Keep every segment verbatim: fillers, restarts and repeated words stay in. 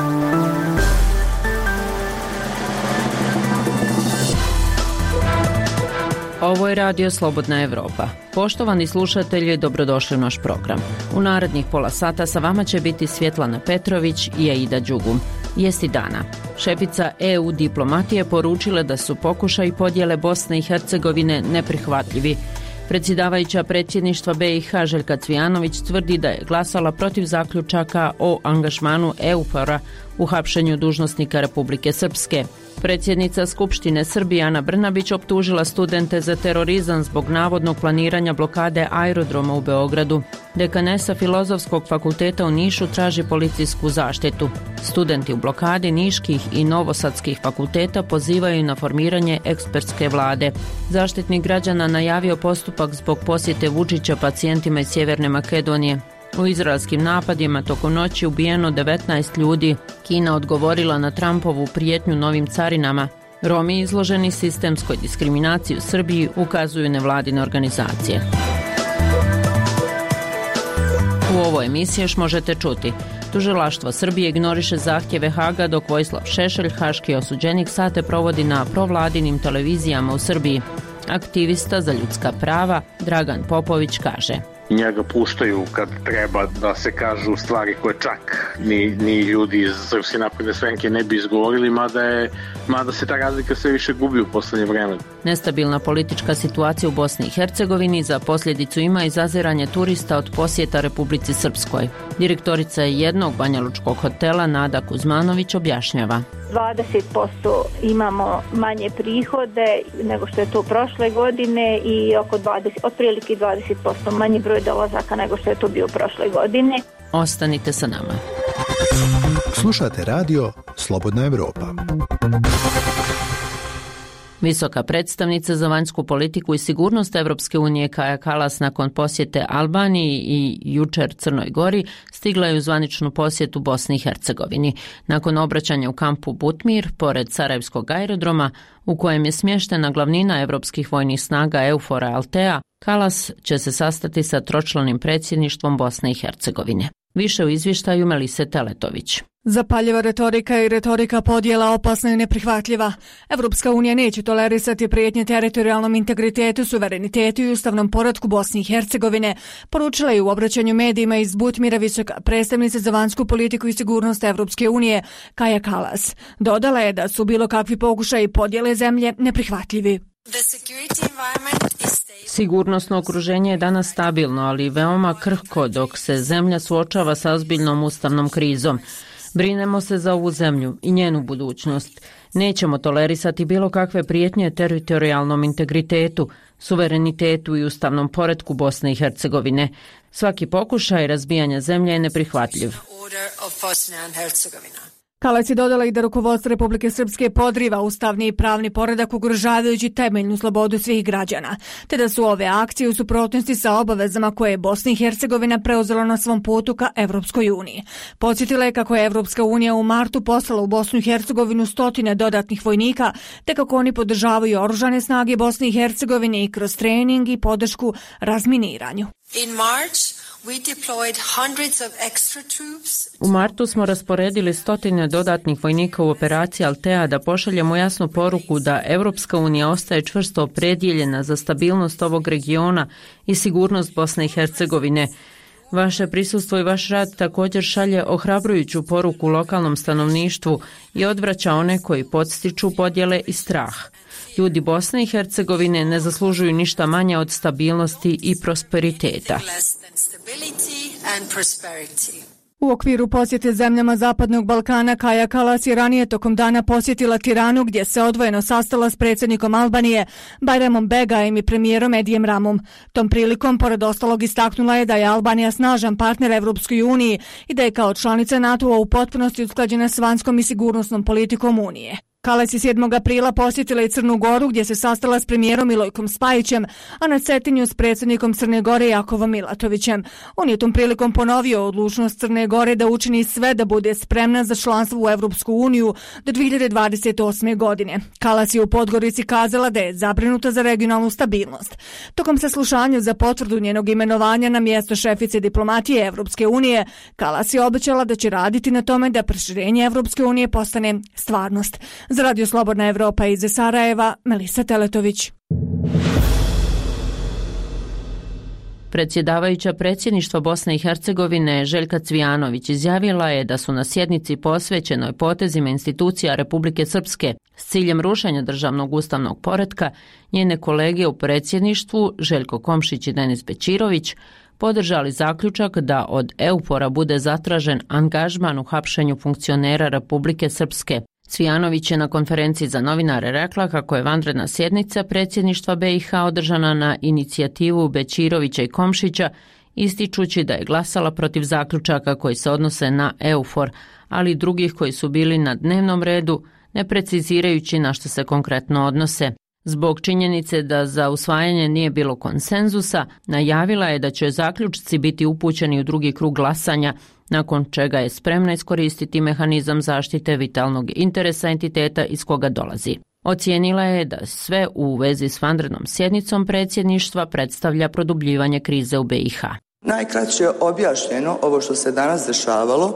Ovo je Radio Slobodna Evropa. Poštovani slušatelji, dobrodošli u naš program. U narednih pola sata sa vama će biti Svjetlana Petrović i Aida Đugum. Vijesti dana. Šefica E U diplomatije poručila da su pokušaji podjele Bosne i Hercegovine neprihvatljivi. Predsjedavajuća predsjedništva B i H Željka Cvijanović tvrdi da je glasala protiv zaključaka o angažmanu EUFOR-a u hapšenju dužnosnika Republike Srpske. Predsjednica Skupštine Srbije Ana Brnabić optužila studente za terorizam zbog navodnog planiranja blokade aerodroma u Beogradu. Dekanesa Filozofskog fakulteta u Nišu traži policijsku zaštitu. Studenti u blokadi niških i novosadskih fakulteta pozivaju na formiranje ekspertske vlade. Zaštitnik građana najavio postupak zbog posjete Vučića pacijentima iz Sjeverne Makedonije. U izraelskim napadima tokom noći ubijeno devetnaest ljudi. Kina odgovorila na Trumpovu prijetnju novim carinama. Romi izloženi sistemskoj diskriminaciji u Srbiji, ukazuju nevladine organizacije. U ovoj emisiji još možete čuti: Tužilaštvo Srbije ignoriše zahtjeve Haga dok Vojislav Šešelj, haški osuđenik, sate provodi na provladinim televizijama u Srbiji. Aktivista za ljudska prava Dragan Popović kaže: njega puštaju kad treba da se kažu stvari koje čak ni, ni ljudi iz Srpske napredne stranke ne bi izgovorili, mada, je, mada se ta razlika sve više gubi u poslednje vreme. Nestabilna politička situacija u Bosni i Hercegovini za posljedicu ima i zaziranje turista od posjeta Republici Srpskoj. Direktorica jednog banjalučkog hotela Nada Kuzmanović objašnjava: dvadeset posto imamo manje prihode nego što je to prošle godine i oko dvadeset, otprilike dvadeset posto manje broj dolazaka nego što je to bio prošle godine. Ostanite sa nama. Slušate radio Slobodna Evropa. Visoka predstavnica za vanjsku politiku i sigurnost Evropske unije Kaja Kalas nakon posjete Albaniji i jučer Crnoj Gori stigla je u zvaničnu posjetu Bosni i Hercegovini. Nakon obraćanja u kampu Butmir, pored Sarajevskog aerodroma, u kojem je smještena glavnina evropskih vojnih snaga EUFOR-a Altea, Kalas će se sastati sa tročlanim predsjedništvom Bosne i Hercegovine. Više u izvještaju Melise Teletović. Zapaljiva retorika i retorika podjela opasna i neprihvatljiva. Evropska unija neće tolerisati prijetnje teritorijalnom integritetu, suverenitetu i ustavnom poretku Bosne i Hercegovine, poručila je u obraćanju medijima iz Butmira visoka predstavnica za vanjsku politiku i sigurnost Evropske unije Kaja Kalas. Dodala je da su bilo kakvi pokušaji podjele zemlje neprihvatljivi. Sigurnosno okruženje je danas stabilno, ali veoma krhko dok se zemlja suočava sa ozbiljnom ustavnom krizom. Brinemo se za ovu zemlju i njenu budućnost. Nećemo tolerisati bilo kakve prijetnje teritorijalnom integritetu, suverenitetu i ustavnom poretku Bosne i Hercegovine. Svaki pokušaj razbijanja zemlje je neprihvatljiv. Kalas je dodala i da rukovodstvo Republike Srpske podriva ustavni i pravni poredak ugrožavajući temeljnu slobodu svih građana, te da su ove akcije u suprotnosti sa obavezama koje je Bosna i Hercegovina preuzela na svom putu ka Evropskoj uniji. Podsjetila je kako je Evropska unija u martu poslala u Bosnu i Hercegovinu stotine dodatnih vojnika, te kako oni podržavaju oružane snage Bosne i Hercegovine i kroz trening i podršku razminiranju. In March, we deployed hundreds of extra troops. U martu smo rasporedili stotine dodatnih vojnika u operaciji Altea da pošaljemo jasnu poruku da Evropska unija ostaje čvrsto opredjeljena za stabilnost ovog regiona i sigurnost Bosne i Hercegovine. Vaše prisustvo i vaš rad također šalje ohrabrujuću poruku lokalnom stanovništvu i odvraća one koji podstiču podjele i strah. Ljudi Bosne i Hercegovine ne zaslužuju ništa manje od stabilnosti i prosperiteta. U okviru posjete zemljama Zapadnog Balkana, Kaja Kalas je ranije tokom dana posjetila Tiranu, gdje se odvojeno sastala s predsjednikom Albanije Bajramom Begajem i premijerom Edijem Ramom. Tom prilikom, pored ostalog, istaknula je da je Albanija snažan partner Evropskoj uniji i da je kao članica NATO-a u potpunosti usklađena s vanjskom i sigurnosnom politikom Unije. Kalac je sedmog aprila posjetila i Crnu Goru gdje se sastala s premijerom Milojkom Spajićem, a na Cetinju s predsjednikom Crne Gore Jakovom Milatovićem. On je tom prilikom ponovio odlučnost Crne Gore da učini sve da bude spremna za članstvo u Evropsku uniju do dvije hiljade dvadeset osme. godine. Kalac je u Podgorici kazala da je zabrinuta za regionalnu stabilnost. Tokom saslušanja za potvrdu njenog imenovanja na mjesto šefice diplomatije Evropske unije, Kalac je obećala da će raditi na tome da proširenje Evropske unije postane stvarnost. Za Radio Slobodna Evropa iz Sarajeva, Melisa Teletović. Predsjedavajuća predsjedništva Bosne i Hercegovine Željka Cvijanović izjavila je da su na sjednici posvećenoj potezima institucija Republike Srpske s ciljem rušenja državnog ustavnog poretka njene kolege u predsjedništvu Željko Komšić i Denis Bećirović podržali zaključak da od EUFOR-a bude zatražen angažman u hapšenju funkcionera Republike Srpske. Cvijanović je na konferenciji za novinare rekla kako je vanredna sjednica predsjedništva B i H održana na inicijativu Bećirovića i Komšića, ističući da je glasala protiv zaključaka koji se odnose na EUFOR, ali i drugih koji su bili na dnevnom redu, ne precizirajući na što se konkretno odnose. Zbog činjenice da za usvajanje nije bilo konsenzusa, najavila je da će zaključci biti upućeni u drugi krug glasanja, nakon čega je spremna iskoristiti mehanizam zaštite vitalnog interesa entiteta iz koga dolazi. Ocijenila je da sve u vezi s vanrednom sjednicom predsjedništva predstavlja produbljivanje krize u B i H. Najkraće objašnjeno ovo što se danas dešavalo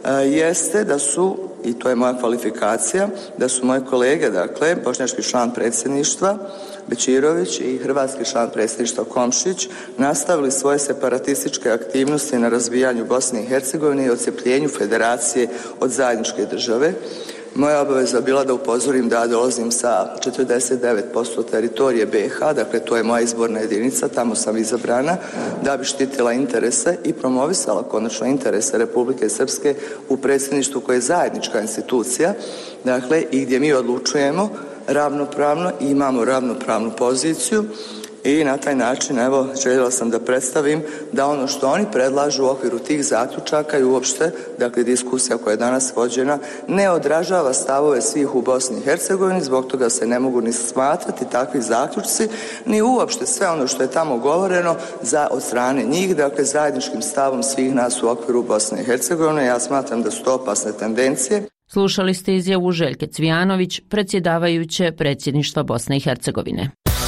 jeste da su, i to je moja kvalifikacija, da su moje kolege, dakle, bošnjački član predsjedništva Bećirović i hrvatski član predsjedništva Komšić nastavili svoje separatističke aktivnosti na razbijanju Bosne i Hercegovine i odcepljenju federacije od zajedničke države. Moja obaveza bila da upozorim da dolazim sa četrdeset devet posto teritorije B i H, dakle to je moja izborna jedinica, tamo sam izabrana da bi štitila interese i promovisala konačno interese Republike Srpske u predsjedništvu koje je zajednička institucija, dakle i gdje mi odlučujemo ravnopravno i imamo ravnopravnu poziciju. I na taj način, evo, željela sam da predstavim da ono što oni predlažu u okviru tih zaključaka i uopšte, dakle, diskusija koja je danas vođena, ne odražava stavove svih u Bosni i Hercegovini, zbog toga se ne mogu ni smatrati takvi zaključci, ni uopšte sve ono što je tamo govoreno za, od strane njih, dakle, zajedničkim stavom svih nas u okviru Bosne i Hercegovine. Ja smatram da su to opasne tendencije. Slušali ste izjavu Željke Cvijanović, predsjedavajuće predsjedništva Bosne i Hercegovine.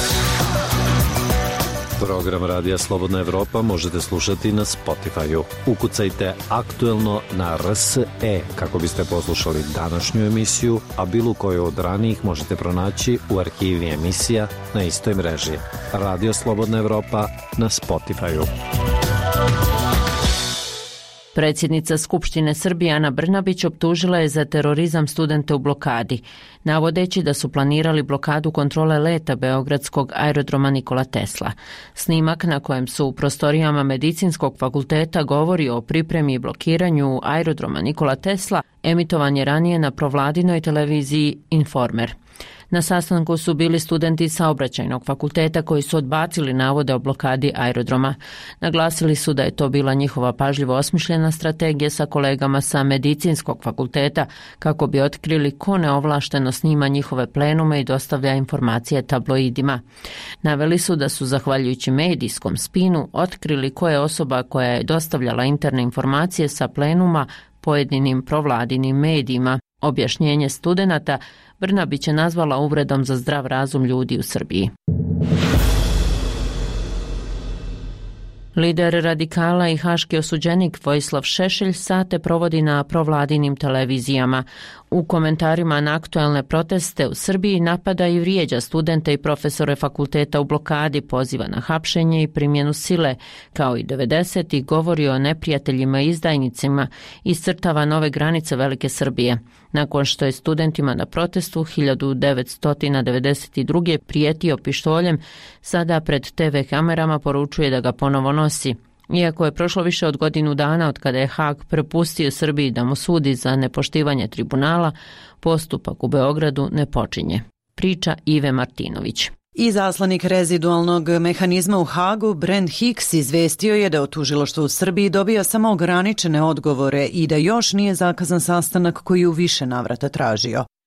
Program Radija Slobodna Evropa možete slušati na Spotify-u. Ukucajte aktuelno na R S E kako biste poslušali današnju emisiju, a bilo koju od ranijih možete pronaći u arhivi emisija na istoj mreži. Radio Slobodna Evropa na Spotify-u. Predsjednica Skupštine Srbije Ana Brnabić optužila je za terorizam studente u blokadi, navodeći da su planirali blokadu kontrole leta beogradskog aerodroma Nikola Tesla. Snimak na kojem su u prostorijama Medicinskog fakulteta govori o pripremi i blokiranju aerodroma Nikola Tesla emitovan je ranije na provladinoj televiziji Informer. Na sastanku su bili studenti Saobraćajnog fakulteta koji su odbacili navode o blokadi aerodroma. Naglasili su da je to bila njihova pažljivo osmišljena strategija sa kolegama sa Medicinskog fakulteta kako bi otkrili ko neovlašteno snima njihove plenume i dostavlja informacije tabloidima. Naveli su da su zahvaljujući medijskom spinu otkrili ko je osoba koja je dostavljala interne informacije sa plenuma pojedinim provladinim medijima. Objašnjenje studenata Brnabić je nazvala uvredom za zdrav razum ljudi u Srbiji. Lider radikala i haški osuđenik Vojislav Šešelj sate provodi na provladinim televizijama. U komentarima na aktuelne proteste u Srbiji napada i vrijeđa studente i profesore fakulteta u blokadi, poziva na hapšenje i primjenu sile, kao i devedesetih govori o neprijateljima i izdajnicima, iscrtava nove granice Velike Srbije. Nakon što je studentima na protestu hiljadu devetsto devedeset druge prijetio pištoljem, sada pred te ve kamerama poručuje da ga ponovo nosi. Iako je prošlo više od godinu dana od kada je Hag prepustio Srbiji da mu sudi za nepoštivanje tribunala, postupak u Beogradu ne počinje. Priča Ive Martinović. Izaslanik rezidualnog mehanizma u Hagu, Brent Hicks, izvestio je da od tužilaštva u Srbiji dobija samo ograničene odgovore i da još nije zakazan sastanak koji u više navrata tražio.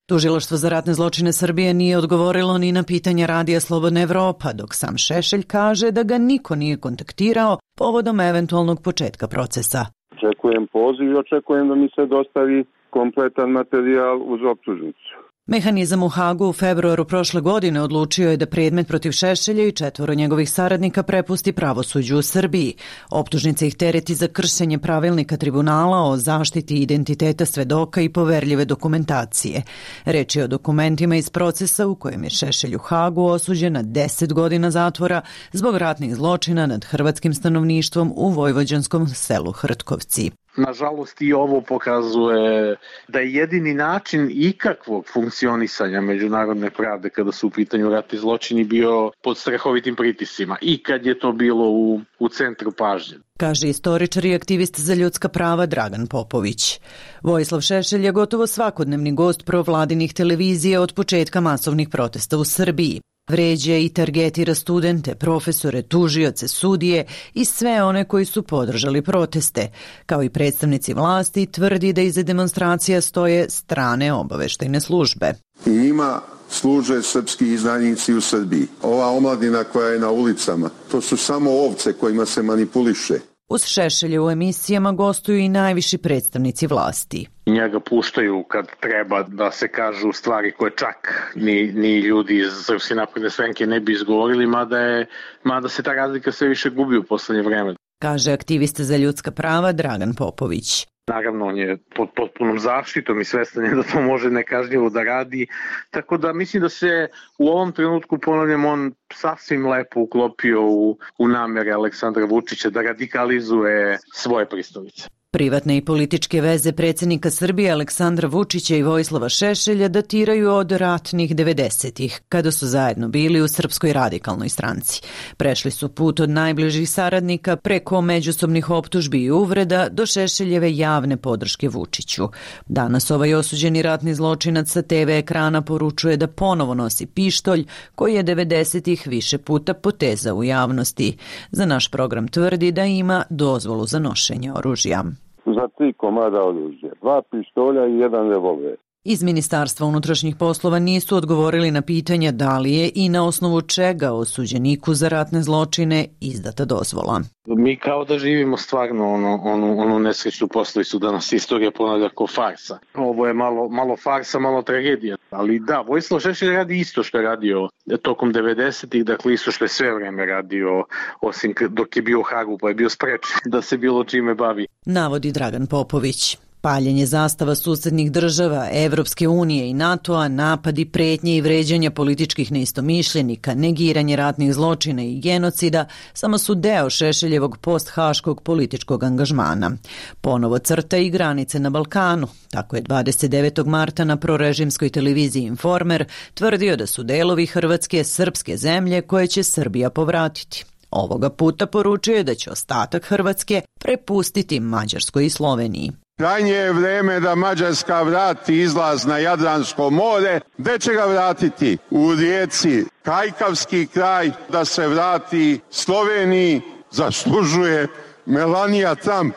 Tužilaštvo za ratne zločine Srbije nije odgovorilo ni na pitanja Radija Slobodna Evropa, dok sam Šešelj kaže da ga niko nije kontaktirao povodom eventualnog početka procesa. Očekujem poziv i očekujem da mi se dostavi kompletan materijal uz optužnicu. Mehanizam u Hagu u februaru prošle godine odlučio je da predmet protiv Šešelja i četvoro njegovih saradnika prepusti pravosuđu u Srbiji. Optužnica ih tereti za kršenje pravilnika tribunala o zaštiti identiteta svedoka i poverljive dokumentacije. Reč je o dokumentima iz procesa u kojem je Šešelj u Hagu osuđen na deset godina zatvora zbog ratnih zločina nad hrvatskim stanovništvom u vojvođanskom selu Hrtkovci. Nažalost i ovo pokazuje da je jedini način ikakvog funkcionisanja međunarodne pravde kada su u pitanju ratni zločini bio pod strahovitim pritiscima i kad je to bilo u, u centru pažnje. Kaže istoričar i aktivist za ljudska prava Dragan Popović. Vojislav Šešelj je gotovo svakodnevni gost provladinih televizija od početka masovnih protesta u Srbiji. Vređe i targetira studente, profesore, tužioce, sudije i sve one koji su podržali proteste. Kao i predstavnici vlasti, tvrdi da iza demonstracija stoje strane obaveštajne službe. I njima služe srpski izdajnici u Srbiji. Ova omladina koja je na ulicama, to su samo ovce kojima se manipuliše. Uz Šešelja u emisijama gostuju i najviši predstavnici vlasti. Njega puštaju kad treba da se kažu stvari koje čak ni, ni ljudi iz Srpske napredne stranke ne bi izgovorili, mada, je, mada se ta razlika sve više gubi u poslednje vreme. Kaže aktivista za ljudska prava Dragan Popović. Naravno, on je pod potpunom zaštitom i svestan je da to može nekažnjivo da radi. Tako da mislim da se u ovom trenutku, ponavljam, on sasvim lepo uklopio u, u namere Aleksandra Vučića da radikalizuje svoje pristalice. Privatne i političke veze predsjednika Srbije Aleksandra Vučića i Vojislava Šešelja datiraju od ratnih devedesetih, kada su zajedno bili u Srpskoj radikalnoj stranci. Prešli su put od najbližih saradnika preko međusobnih optužbi i uvreda do Šešeljeve javne podrške Vučiću. Danas ovaj osuđeni ratni zločinac sa te ve ekrana poručuje da ponovo nosi pištolj koji je devedesetih više puta potezao u javnosti. Za naš program tvrdi da ima dozvolu za nošenje oružja. Za tri komada oružja, dva pištolja i jedan revolver. Iz Ministarstva unutrašnjih poslova nisu odgovorili na pitanja da li je i na osnovu čega osuđeniku za ratne zločine izdata dozvola. Mi kao da živimo stvarno ono, onu, onu nesrećnu poslovicu da nas istorija ponavlja kao farsa. Ovo je malo, malo farsa, malo tragedija. Ali da, Vojislav Šešelj radi isto što je radio tokom devedesetih, dakle isto što je sve vreme radio, osim dok je bio u Hagu pa je bio sprečen da se bilo čime bavi. Navodi Dragan Popović. Paljenje zastava susednih država, Evropske unije i NATO-a, napadi, pretnje i vređanja političkih neistomišljenika, negiranje ratnih zločina i genocida samo su deo Šešeljevog post-haškog političkog angažmana. Ponovo crta i granice na Balkanu. Tako je dvadeset devetog marta na prorežimskoj televiziji Informer tvrdio da su delovi Hrvatske srpske zemlje koje će Srbija povratiti. Ovoga puta poručuje da će ostatak Hrvatske prepustiti Mađarskoj i Sloveniji. Krajnje je vreme da Mađarska vrati izlaz na Jadransko more. Gde će ga vratiti? U Rijeci. Kajkavski kraj da se vrati Sloveniji zaslužuje Melania Trump.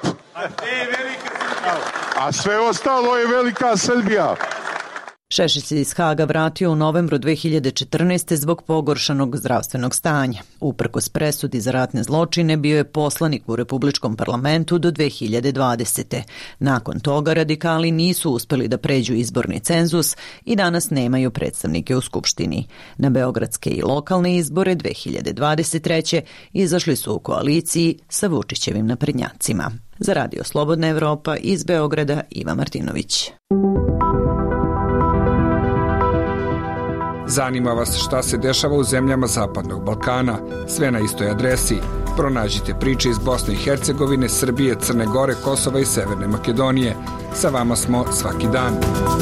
A sve ostalo je velika Srbija. Šešelj se iz Haga vratio u novembru dve hiljade četrnaeste. zbog pogoršanog zdravstvenog stanja. Uprkos presudi za ratne zločine bio je poslanik u Republičkom parlamentu do dve hiljade dvadesete. Nakon toga radikali nisu uspeli da pređu izborni cenzus i danas nemaju predstavnike u Skupštini. Na beogradske i lokalne izbore dve hiljade dvadeset treće. izašli su u koaliciji sa Vučićevim naprednjacima. Za Radio Slobodna Evropa iz Beograda Iva Martinović. Zanima vas šta se dešava u zemljama Zapadnog Balkana? Sve na istoj adresi. Pronađite priče iz Bosne i Hercegovine, Srbije, Crne Gore, Kosova i Severne Makedonije. Sa vama smo svaki dan.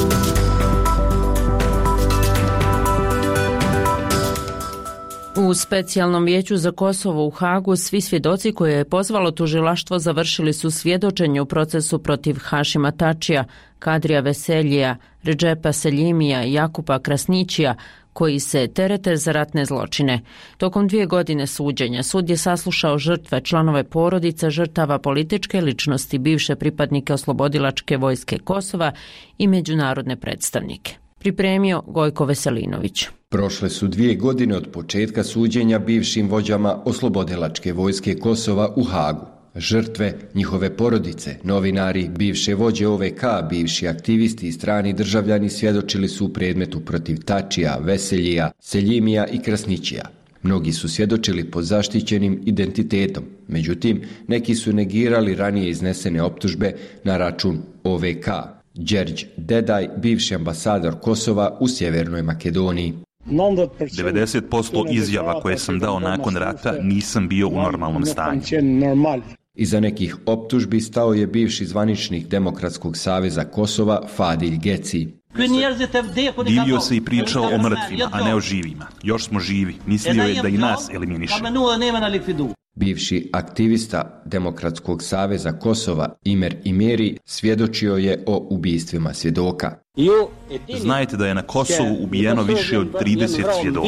U specijalnom vijeću za Kosovo u Hagu svi svjedoci koje je pozvalo tužilaštvo završili su svjedočenje u procesu protiv Hašima Tačija, Kadrija Veseljija, Redžepa Seljimija i Jakupa Krasnićija, koji se terete za ratne zločine. Tokom dvije godine suđenja sud je saslušao žrtve, članove porodica žrtava, političke ličnosti, bivše pripadnike oslobodilačke vojske Kosova i međunarodne predstavnike. Pripremio Gojko Veselinović. Prošle su dvije godine od početka suđenja bivšim vođama oslobodilačke vojske Kosova u Hagu. Žrtve, njihove porodice, novinari, bivše vođe O V K, bivši aktivisti i strani državljani svjedočili su u predmetu protiv Tačija, Veseljija, Seljimija i Krasnićija. Mnogi su svjedočili pod zaštićenim identitetom, međutim, neki su negirali ranije iznesene optužbe na račun O V K. Đerđ Dedaj, bivši ambasador Kosova u Sjevernoj Makedoniji. devedeset posto izjava koje sam dao nakon rata nisam bio u normalnom stanju. Iza nekih optužbi stao je bivši zvaničnik Demokratskog saveza Kosova Fadilj Geci. Divio se i pričao o mrtvima, a ne o živima. Još smo živi. Mislio je da i nas eliminiše. Bivši aktivista Demokratskog saveza Kosova Imer Imeri svjedočio je o ubistvima svjedoka. Znajte da je na Kosovu ubijeno više od trideset svjedoka.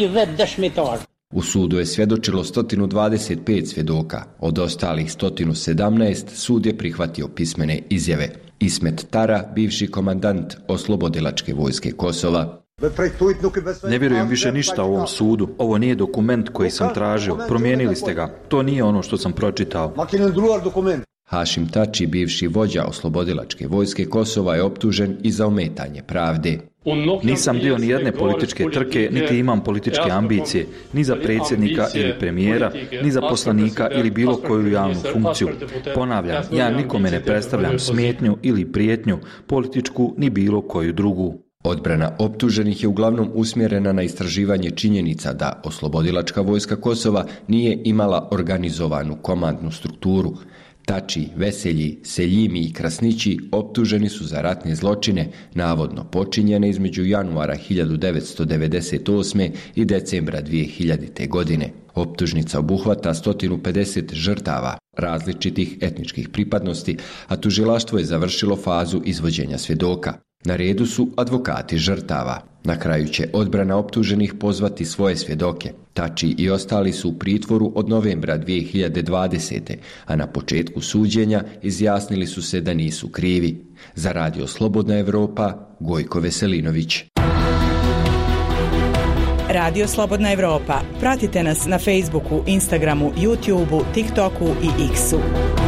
U sudu je svjedočilo sto dvadeset pet svjedoka. Od ostalih sto sedamnaest sud je prihvatio pismene izjave. Ismet Tara, bivši komandant oslobodilačke vojske Kosova. Ne vjerujem više ništa o ovom sudu. Ovo nije dokument koji sam tražio. Promijenili ste ga. To nije ono što sam pročitao. Hašim Tači, bivši vođa oslobodilačke vojske Kosova, je optužen i za ometanje pravde. Nisam dio ni jedne političke trke, niti imam političke ambicije, ni za predsjednika ili premijera, ni za poslanika ili bilo koju javnu funkciju. Ponavljam, ja nikome ne predstavljam smetnju ili prijetnju, političku ni bilo koju drugu. Odbrana optuženih je uglavnom usmjerena na istraživanje činjenica da oslobodilačka vojska Kosova nije imala organizovanu komandnu strukturu. Tači, Veselji, Seljimi i Krasnići optuženi su za ratne zločine, navodno počinjene između januara hiljadu devetsto devedeset osme i decembra dvije hiljadite. godine. Optužnica obuhvata sto pedeset žrtava različitih etničkih pripadnosti, a tužilaštvo je završilo fazu izvođenja svjedoka. Na redu su advokati žrtava. Na kraju će odbrana optuženih pozvati svoje svjedoke. Tači i ostali su u pritvoru od novembra dvije hiljade dvadesete. a na početku suđenja izjasnili su se da nisu krivi. Za Radio Slobodna Evropa, Gojko Veselinović. Radio Slobodna Evropa. Pratite nas na Facebooku, Instagramu, YouTubeu, TikToku i X-u.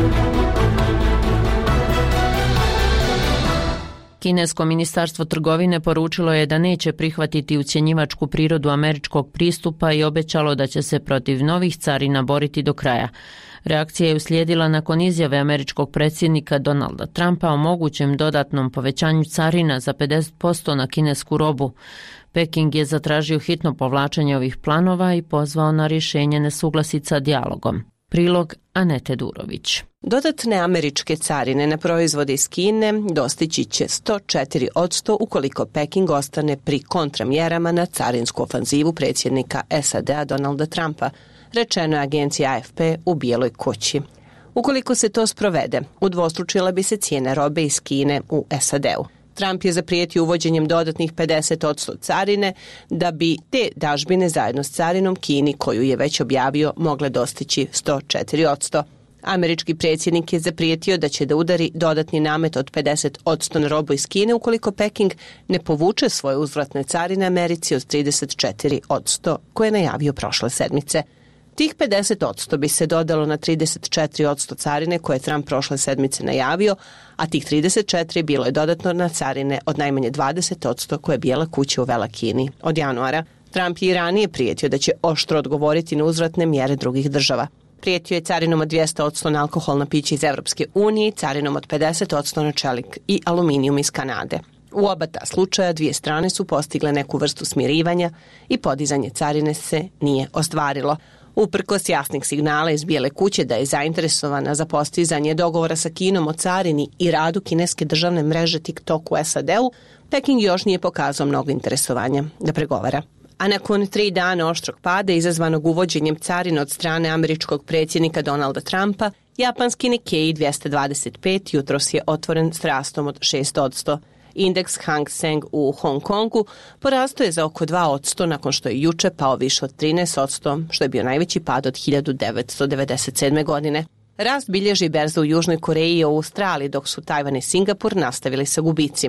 Kinesko ministarstvo trgovine poručilo je da neće prihvatiti ucjenjivačku prirodu američkog pristupa i obećalo da će se protiv novih carina boriti do kraja. Reakcija je uslijedila nakon izjave američkog predsjednika Donalda Trumpa o mogućem dodatnom povećanju carina za pedeset posto na kinesku robu. Peking je zatražio hitno povlačenje ovih planova i pozvao na rješenje nesuglasica dijalogom. Prilog Anete Durović. Dodatne američke carine na proizvode iz Kine dostići će sto četiri posto ukoliko Peking ostane pri kontramjerama na carinsku ofanzivu predsjednika S A D-a Donalda Trumpa, rečeno je agenciji A F P u Bijeloj kući. Ukoliko se to sprovede, udvostručila bi se cijena robe iz Kine u S A D-u. Trump je zaprijetio uvođenjem dodatnih pedeset posto carine da bi te dažbine zajedno s carinom Kini, koju je već objavio, mogle dostići sto četiri posto. Američki predsjednik je zaprijetio da će da udari dodatni namet od pedeset posto na robu iz Kine ukoliko Peking ne povuče svoje uzvratne carine Americi od trideset četiri posto koje je najavio prošle sedmice. Tih pedeset posto bi se dodalo na trideset četiri posto carine koje je Trump prošle sedmice najavio, a tih trideset četiri bilo je dodatno na carine od najmanje dvadeset posto koje je Bijela kuća uvela Kini od januara. Trump je i ranije prijetio da će oštro odgovoriti na uzvratne mjere drugih država. Prijetio je carinom od dvjesto posto na alkoholna pića iz Evropske unije i carinom od pedeset posto na čelik i aluminijum iz Kanade. U oba ta slučaja dvije strane su postigle neku vrstu smirivanja i podizanje carine se nije ostvarilo. Uprkos jasnih signala iz Bijele kuće da je zainteresovana za postizanje dogovora sa Kinom o carini i radu kineske državne mreže TikTok u S A D-u, Peking još nije pokazao mnogo interesovanja da pregovara. A nakon tri dana oštrog pada izazvanog uvođenjem carina od strane američkog predsjednika Donalda Trumpa, japanski Nikkei dvjesto dvadeset pet jutros je otvoren s rastom od šest posto. Indeks Hang Seng u Hong Kongu porastao je za oko dva posto nakon što je juče pao više od trinaest posto, što je bio najveći pad od hiljadu devetsto devedeset sedme. godine. Rast bilježi berza u Južnoj Koreji i Australiji, dok su Tajvan i Singapur nastavili sa gubicima.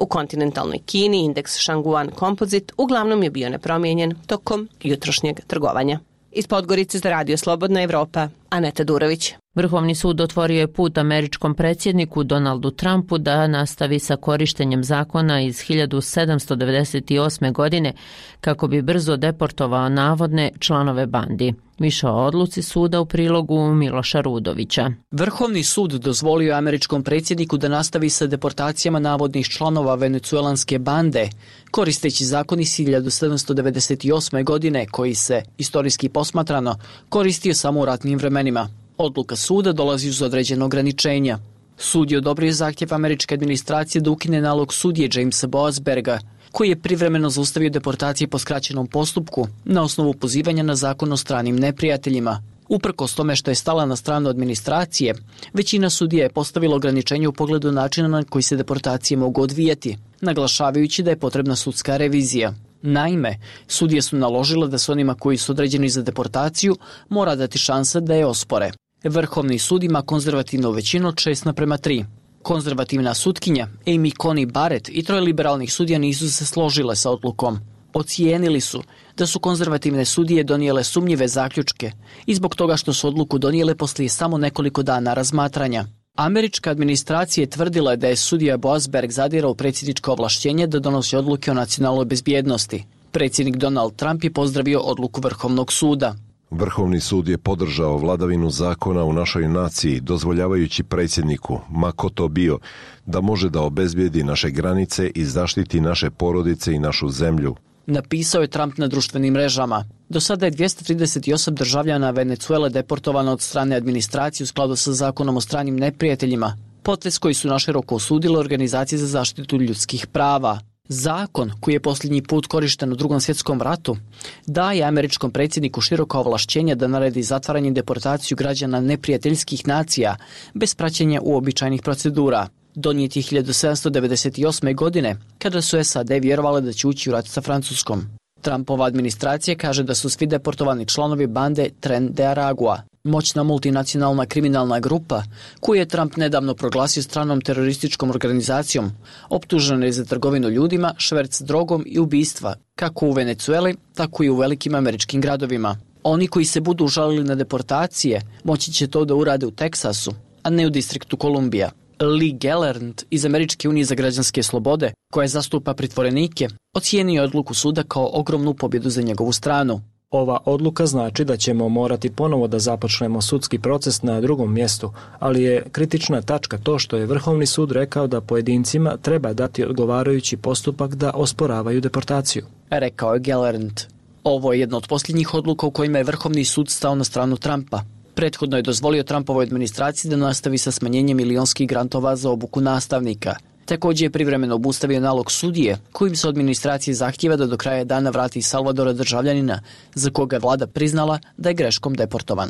U kontinentalnoj Kini indeks Shanguan Composite uglavnom je bio nepromijenjen tokom jutrošnjeg trgovanja. Iz Podgorice za Radio Slobodna Evropa, Aneta Durović. Vrhovni sud otvorio je put američkom predsjedniku Donaldu Trumpu da nastavi sa korištenjem zakona iz hiljadu sedamsto devedeset osme. godine kako bi brzo deportovao navodne članove bandi. Više o odluci suda u prilogu Miloša Rudovića. Vrhovni sud dozvolio američkom predsjedniku da nastavi sa deportacijama navodnih članova venecuelanske bande, koristeći zakon iz hiljadu sedamsto devedeset osme. godine koji se, istorijski posmatrano, koristio samo u ratnim vremenima. Odluka suda dolazi uz određene ograničenja. Sud je odobrio zahtjev američke administracije da ukine nalog sudije Jamesa Boasberga, koji je privremeno zaustavio deportacije po skraćenom postupku na osnovu pozivanja na zakon o stranim neprijateljima. Uprkos tome što je stala na stranu administracije, većina sudija je postavila ograničenje u pogledu načina na koji se deportacije mogu odvijati, naglašavajući da je potrebna sudska revizija. Naime, sudije su naložile da se onima koji su određeni za deportaciju mora dati šansa da je ospore. Vrhovni sud ima konzervativnu većinu od šest naprema tri. Konzervativna sutkinja Amy Coney Barrett i troje liberalnih sudija nisu se složile sa odlukom. Ocijenili su da su konzervativne sudije donijele sumnjive zaključke i zbog toga što su odluku donijele poslije samo nekoliko dana razmatranja. Američka administracija je tvrdila da je sudija Boasberg zadirao u predsjedničko ovlašćenje da donosi odluke o nacionalnoj bezbjednosti. Predsjednik Donald Trump je pozdravio odluku Vrhovnog suda. Vrhovni sud je podržao vladavinu zakona u našoj naciji, dozvoljavajući predsjedniku, ma ko to bio, da može da obezbijedi naše granice i zaštiti naše porodice i našu zemlju. Napisao je Trump na društvenim mrežama. Do sada je dvjesto trideset osam državljana Venecuele deportovano od strane administracije u skladu sa zakonom o stranim neprijateljima, potez koji su naširoko osudile organizacije za zaštitu ljudskih prava. Zakon, koji je posljednji put korišten u Drugom svjetskom ratu, daje američkom predsjedniku široka ovlašćenja da naredi zatvaranje i deportaciju građana neprijateljskih nacija bez praćenja uobičajenih procedura. Donijet je hiljadu sedamsto devedeset osme. godine, kada su S A D vjerovale da će ući u rat sa Francuskom. Trumpova administracija kaže da su svi deportovani članovi bande Tren de Aragua, moćna multinacionalna kriminalna grupa koju je Trump nedavno proglasio stranom terorističkom organizacijom, optužena je za trgovinu ljudima, šverc drogom i ubistva, kako u Venecueli, tako i u velikim američkim gradovima. Oni koji se budu žalili na deportacije moći će to da urade u Teksasu, a ne u distriktu Kolumbija. Lee Gellernd iz Američke unije za građanske slobode, koja zastupa pritvorenike, ocijenio odluku suda kao ogromnu pobjedu za njegovu stranu. Ova odluka znači da ćemo morati ponovo da započnemo sudski proces na drugom mjestu, ali je kritična tačka to što je Vrhovni sud rekao da pojedincima treba dati odgovarajući postupak da osporavaju deportaciju. Rekao je Gellernd. Ovo je jedna od posljednjih odluka u kojima je Vrhovni sud stao na stranu Trumpa. Prethodno je dozvolio Trumpovoj administraciji da nastavi sa smanjenjem milionskih grantova za obuku nastavnika. Također je privremeno obustavio nalog sudije, kojim se administracije zahtjeva da do kraja dana vrati Salvadora državljanina, za koga je vlada priznala da je greškom deportovan.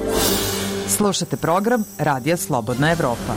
Slušate program Radija Slobodna Evropa.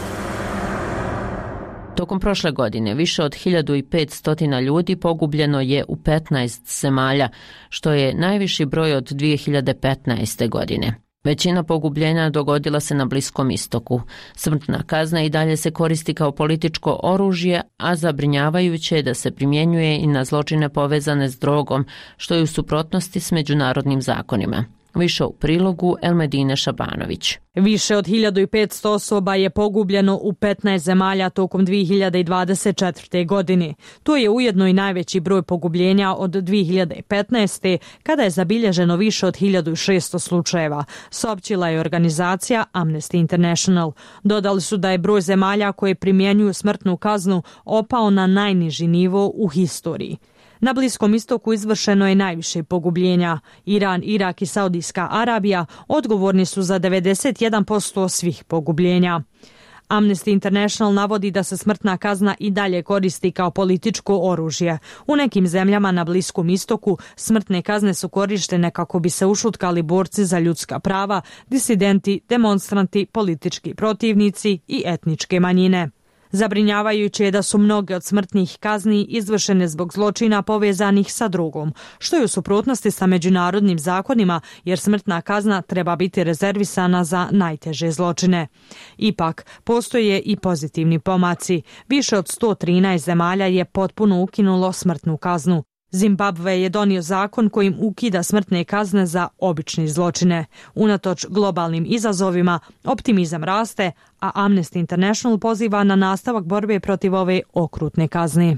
Tokom prošle godine više od hiljadu petsto ljudi pogubljeno je u petnaest zemalja, što je najviši broj od dvije hiljade petnaeste. godine. Većina pogubljenja dogodila se na Bliskom istoku. Smrtna kazna i dalje se koristi kao političko oružje, a zabrinjavajuće je da se primjenjuje i na zločine povezane s drogom, što je u suprotnosti s međunarodnim zakonima. Više u prilogu Elmedine Šabanović. Više od hiljadu petsto osoba je pogubljeno u petnaest zemalja tokom dvije hiljade dvadeset četvrte. godine. To je ujedno i najveći broj pogubljenja od dvije hiljade petnaeste. kada je zabilježeno više od hiljadu šesto slučajeva, saopćila je organizacija Amnesty International. Dodali su da je broj zemalja koje primjenjuju smrtnu kaznu opao na najniži nivo u historiji. Na Bliskom istoku izvršeno je najviše pogubljenja. Iran, Irak i Saudijska Arabija odgovorni su za devedeset jedan posto svih pogubljenja. Amnesty International navodi da se smrtna kazna i dalje koristi kao političko oružje. U nekim zemljama na Bliskom istoku smrtne kazne su korištene kako bi se ušutkali borci za ljudska prava, disidenti, demonstranti, politički protivnici i etničke manjine. Zabrinjavajuće je da su mnoge od smrtnih kazni izvršene zbog zločina povezanih sa drugom, što je u suprotnosti sa međunarodnim zakonima jer smrtna kazna treba biti rezervisana za najteže zločine. Ipak, postoje i pozitivni pomaci. Više od sto trinaest zemalja je potpuno ukinulo smrtnu kaznu. Zimbabve je donio zakon kojim ukida smrtne kazne za obične zločine. Unatoč globalnim izazovima, optimizam raste, a Amnesty International poziva na nastavak borbe protiv ove okrutne kazne.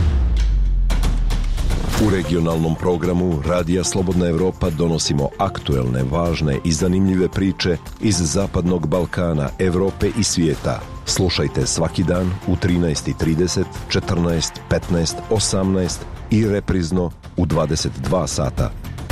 U regionalnom programu Radija Slobodna Evropa donosimo aktuelne, važne i zanimljive priče iz Zapadnog Balkana, Evrope i svijeta. Slušajte svaki dan u trinaest i trideset, četrnaest, petnaest, osamnaest i reprizno u dvadeset dva sata.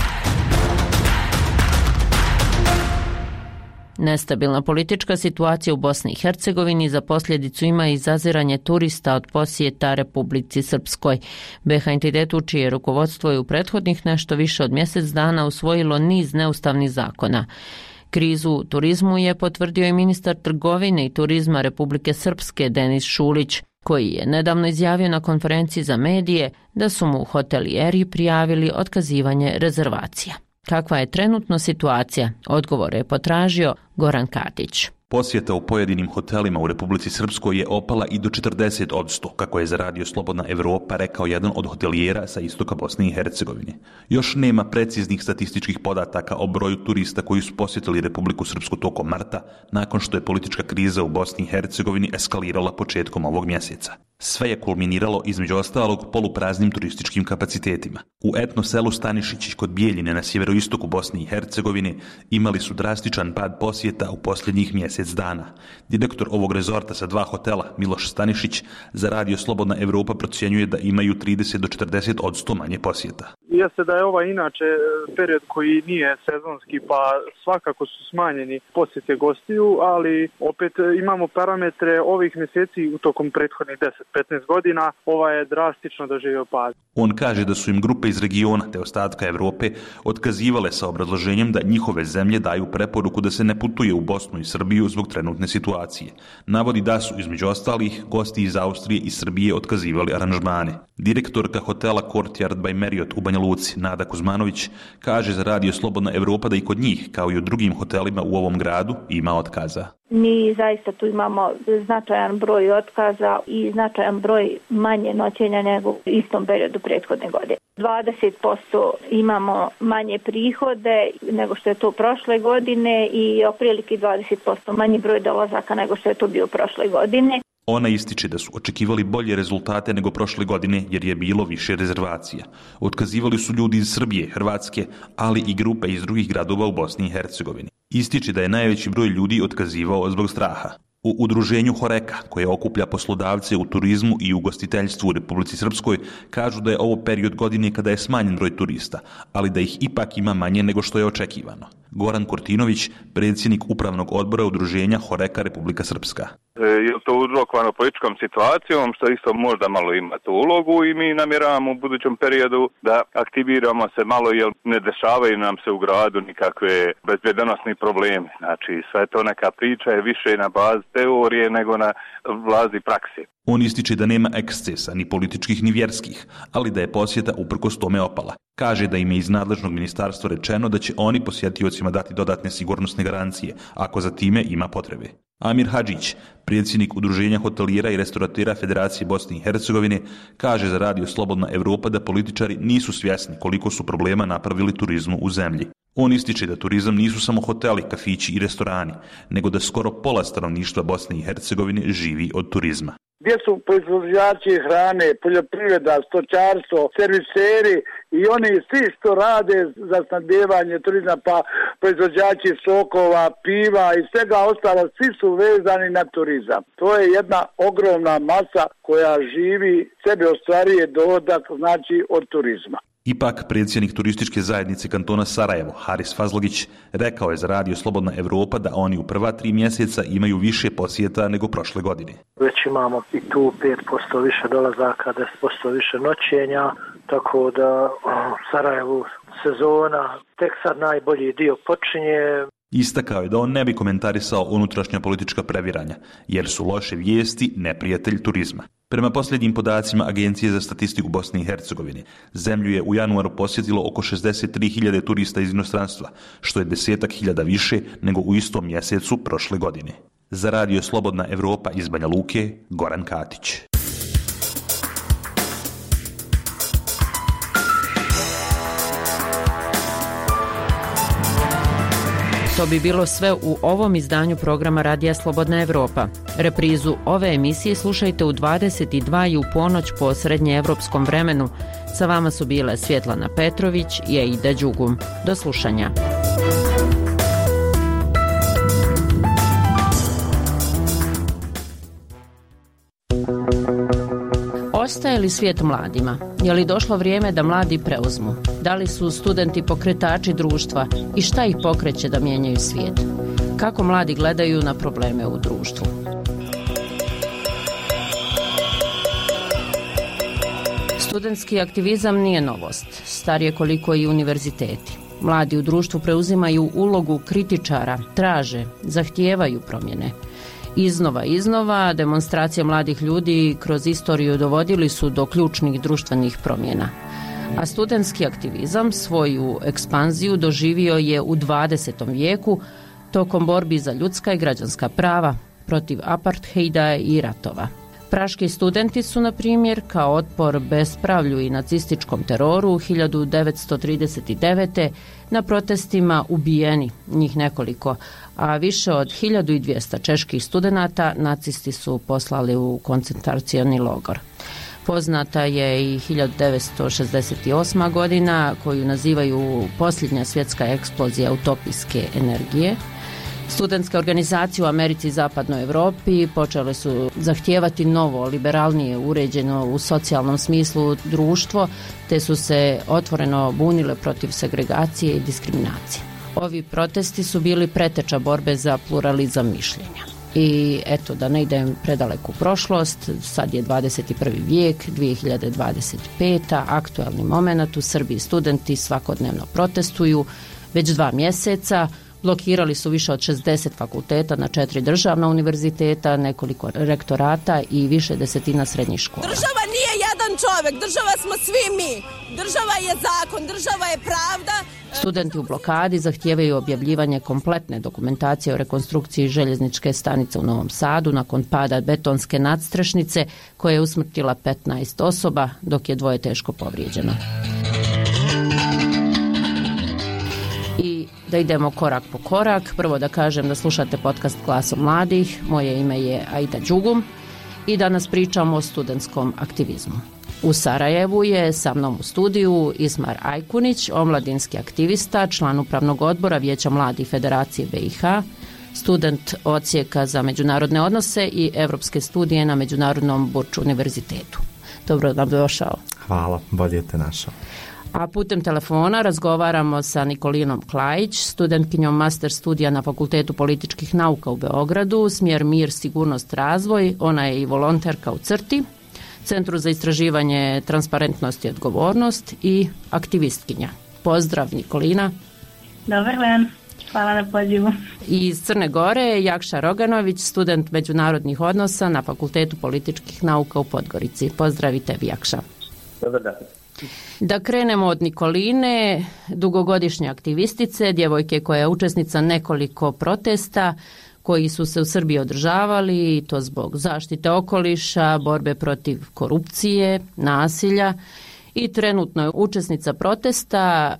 Nestabilna politička situacija u Bosni i Hercegovini za posljedicu ima i zaziranje turista od posjeta Republici Srpskoj. B H entitetu čije rukovodstvo je u prethodnih nešto više od mjesec dana usvojilo niz neustavnih zakona. Krizu u turizmu je potvrdio i ministar trgovine i turizma Republike Srpske Denis Šulić, koji je nedavno izjavio na konferenciji za medije da su mu hotelijeri prijavili otkazivanje rezervacija. Kakva je trenutno situacija? Odgovore je potražio Goran Katić. Posjeta u pojedinim hotelima u Republici Srpskoj je opala i do četrdeset posto, kako je za Radio Slobodna Evropa rekao jedan od hotelijera sa istoka Bosne i Hercegovine. Još nema preciznih statističkih podataka o broju turista koji su posjetili Republiku Srpsku tokom marta, nakon što je politička kriza u Bosni i Hercegovini eskalirala početkom ovog mjeseca. Sve je kulminiralo između ostalog polupraznim turističkim kapacitetima. U etno selu Stanišić kod Bijeljine na sjeveroistoku Bosne i Hercegovine imali su drastičan pad posjeta u posljednjih mjesec dana. Direktor ovog rezorta sa dva hotela, Miloš Stanišić, za Radio Slobodna Evropa procjenjuje da imaju trideset do četrdeset posto manje posjeta. Jeste da je ova inače period koji nije sezonski, pa svakako su smanjeni posjete gostiju, ali opet imamo parametre ovih mjeseci u tokom prethodnih deset do petnaest godina, ova je drastično doživio pad. On kaže da su im grupe iz regiona te ostatka Evrope otkazivale sa obrazloženjem da njihove zemlje daju preporuku da se ne putuje u Bosnu i Srbiju zbog trenutne situacije. Navodi da su, između ostalih, gosti iz Austrije i Srbije otkazivali aranžmane. Direktorka hotela Courtyard by Marriott u Banja Luci, Nada Kuzmanović, kaže za Radio Slobodna Evropa da i kod njih, kao i u drugim hotelima u ovom gradu, ima otkaza. Mi zaista tu imamo značajan broj otkaza i značajan broj manje noćenja nego u istom periodu prethodne godine. dvadeset posto imamo manje prihode nego što je to prošle godine i otprilike dvadeset posto manji broj dolazaka nego što je to bio prošle godine. Ona ističe da su očekivali bolje rezultate nego prošle godine jer je bilo više rezervacija. Otkazivali su ljudi iz Srbije, Hrvatske, ali i grupe iz drugih gradova u Bosni i Hercegovini. Ističe da je najveći broj ljudi otkazivao zbog straha. U udruženju Horeka, koje okuplja poslodavce u turizmu i ugostiteljstvu u Republici Srpskoj, kažu da je ovo period godine kada je smanjen broj turista, ali da ih ipak ima manje nego što je očekivano. Goran Kurtinović, predsjednik upravnog odbora udruženja Horeka Republika Srpska. Je to uzrokovano političkom situacijom, što isto možda malo ima tu ulogu i mi namjeravamo u budućem periodu da aktiviramo se malo jer ne dešavaju nam se u gradu nikakve bezbjedonosni problemi. Znači sve to neka priča je više na bazi teorije nego na bazi praksi. On ističe da nema ekscesa, ni političkih ni vjerskih, ali da je posjeta uprkos tome opala. Kaže da im je iz nadležnog ministarstva rečeno da će oni posjetiocima dati dodatne sigurnosne garancije, ako za time ima potrebe. Amir Hadžić, predsjednik udruženja hotelijera i restoratera Federacije Bosne i Hercegovine, kaže za Radio Slobodna Evropa da političari nisu svjesni koliko su problema napravili turizmu u zemlji. On ističe da turizam nisu samo hoteli, kafići i restorani, nego da skoro pola stanovništva Bosne i Hercegovine živi od turizma. Gdje su proizvođači hrane, poljoprivreda, stočarstvo, serviseri i oni svi što rade za snabdijevanje turizma, pa proizvođači sokova, piva i svega ostalo, svi su vezani na turizam. To je jedna ogromna masa koja živi, sebe ostvaruje dohodak, znači od turizma. Ipak, predsjednik turističke zajednice kantona Sarajevo, Haris Fazlogić, rekao je za Radio Slobodna Evropa da oni u prva tri mjeseca imaju više posjeta nego prošle godine. Već imamo i tu pet posto više dolazaka, deset posto više noćenja, tako da u Sarajevu sezona tek sad najbolji dio počinje. Istakao je da on ne bi komentarisao unutrašnja politička previranja, jer su loše vijesti neprijatelj turizma. Prema posljednjim podacima Agencije za statistiku Bosne i Hercegovine, zemlju je u januaru posjetilo oko šezdeset tri hiljade turista iz inostranstva, što je desetak hiljada više nego u istom mjesecu prošle godine. Za radio Slobodna Evropa iz Banja Luke, Goran Katić. To bi bilo sve u ovom izdanju programa Radija Slobodna Evropa. Reprizu ove emisije slušajte u dvadeset dva i u ponoć po srednjeevropskom vremenu. Sa vama su bile Svjetlana Petrović i Aida Đugum. Do slušanja. Ostaje li svijet mladima? Je li došlo vrijeme da mladi preuzmu? Da li su studenti pokretači društva i šta ih pokreće da mijenjaju svijet? Kako mladi gledaju na probleme u društvu? Studentski aktivizam nije novost, star je koliko i univerziteti. Mladi u društvu preuzimaju ulogu kritičara, traže, zahtijevaju promjene. Iznova, iznova, demonstracije mladih ljudi kroz istoriju dovodili su do ključnih društvenih promjena. A studentski aktivizam svoju ekspanziju doživio je u dvadesetom vijeku tokom borbi za ljudska i građanska prava, protiv apartheida i ratova. Praški studenti su, na primjer, kao otpor bespravlju i nacističkom teroru hiljadu devetsto trideset devete. na protestima ubijeni, njih nekoliko, a više od hiljadu dvjesto čeških studenata nacisti su poslali u koncentracioni logor. Poznata je i hiljadu devetsto šezdeset osma. godina, koju nazivaju posljednja svjetska eksplozija utopijske energije. Studentske organizacije u Americi i Zapadnoj Europi počele su zahtijevati novo, liberalnije, uređeno u socijalnom smislu društvo, te su se otvoreno bunile protiv segregacije i diskriminacije. Ovi protesti su bili preteča borbe za pluralizam mišljenja. I eto, da ne idem predaleku prošlost, sad je dvadeset prvi vijek, dvije hiljade dvadeset peta. aktualni moment, u Srbiji studenti svakodnevno protestuju već dva mjeseca. Blokirali su više od šezdeset fakulteta na četiri državna univerziteta, nekoliko rektorata i više desetina srednjih škola. Država nije jedan čovjek, država smo svi mi. Država je zakon, država je pravda. Studenti u blokadi zahtijevaju objavljivanje kompletne dokumentacije o rekonstrukciji željezničke stanice u Novom Sadu nakon pada betonske nadstrešnice koja je usmrtila petnaest osoba, dok je dvoje teško povrijeđeno. Da idemo korak po korak. Prvo da kažem da slušate podcast Glasom mladih. Moje ime je Aida Đugum i danas pričamo o studentskom aktivizmu. U Sarajevu je sa mnom u studiju Ismar Ajkunić, omladinski aktivista, član upravnog odbora Vijeća mladih Federacije B i H, student odsjeka za međunarodne odnose i evropske studije na Međunarodnom Burč univerzitetu. Dobro nam došao. Hvala, bolje te našao. A putem telefona razgovaramo sa Nikolinom Klajić, studentkinjom master studija na Fakultetu političkih nauka u Beogradu, smjer Mir, sigurnost, razvoj. Ona je i volonterka u CRTI, Centru za istraživanje transparentnost i odgovornost, i aktivistkinja. Pozdrav, Nikolina. Dobar dan, hvala na pozivu. I iz Crne Gore Jakša Roganović, student međunarodnih odnosa na Fakultetu političkih nauka u Podgorici. Pozdrav i tebi, Jakša. Dobar dan. Da krenemo od Nikoline, dugogodišnje aktivistice, djevojke koja je učesnica nekoliko protesta koji su se u Srbiji održavali, i to zbog zaštite okoliša, borbe protiv korupcije, nasilja, i trenutno je učesnica protesta.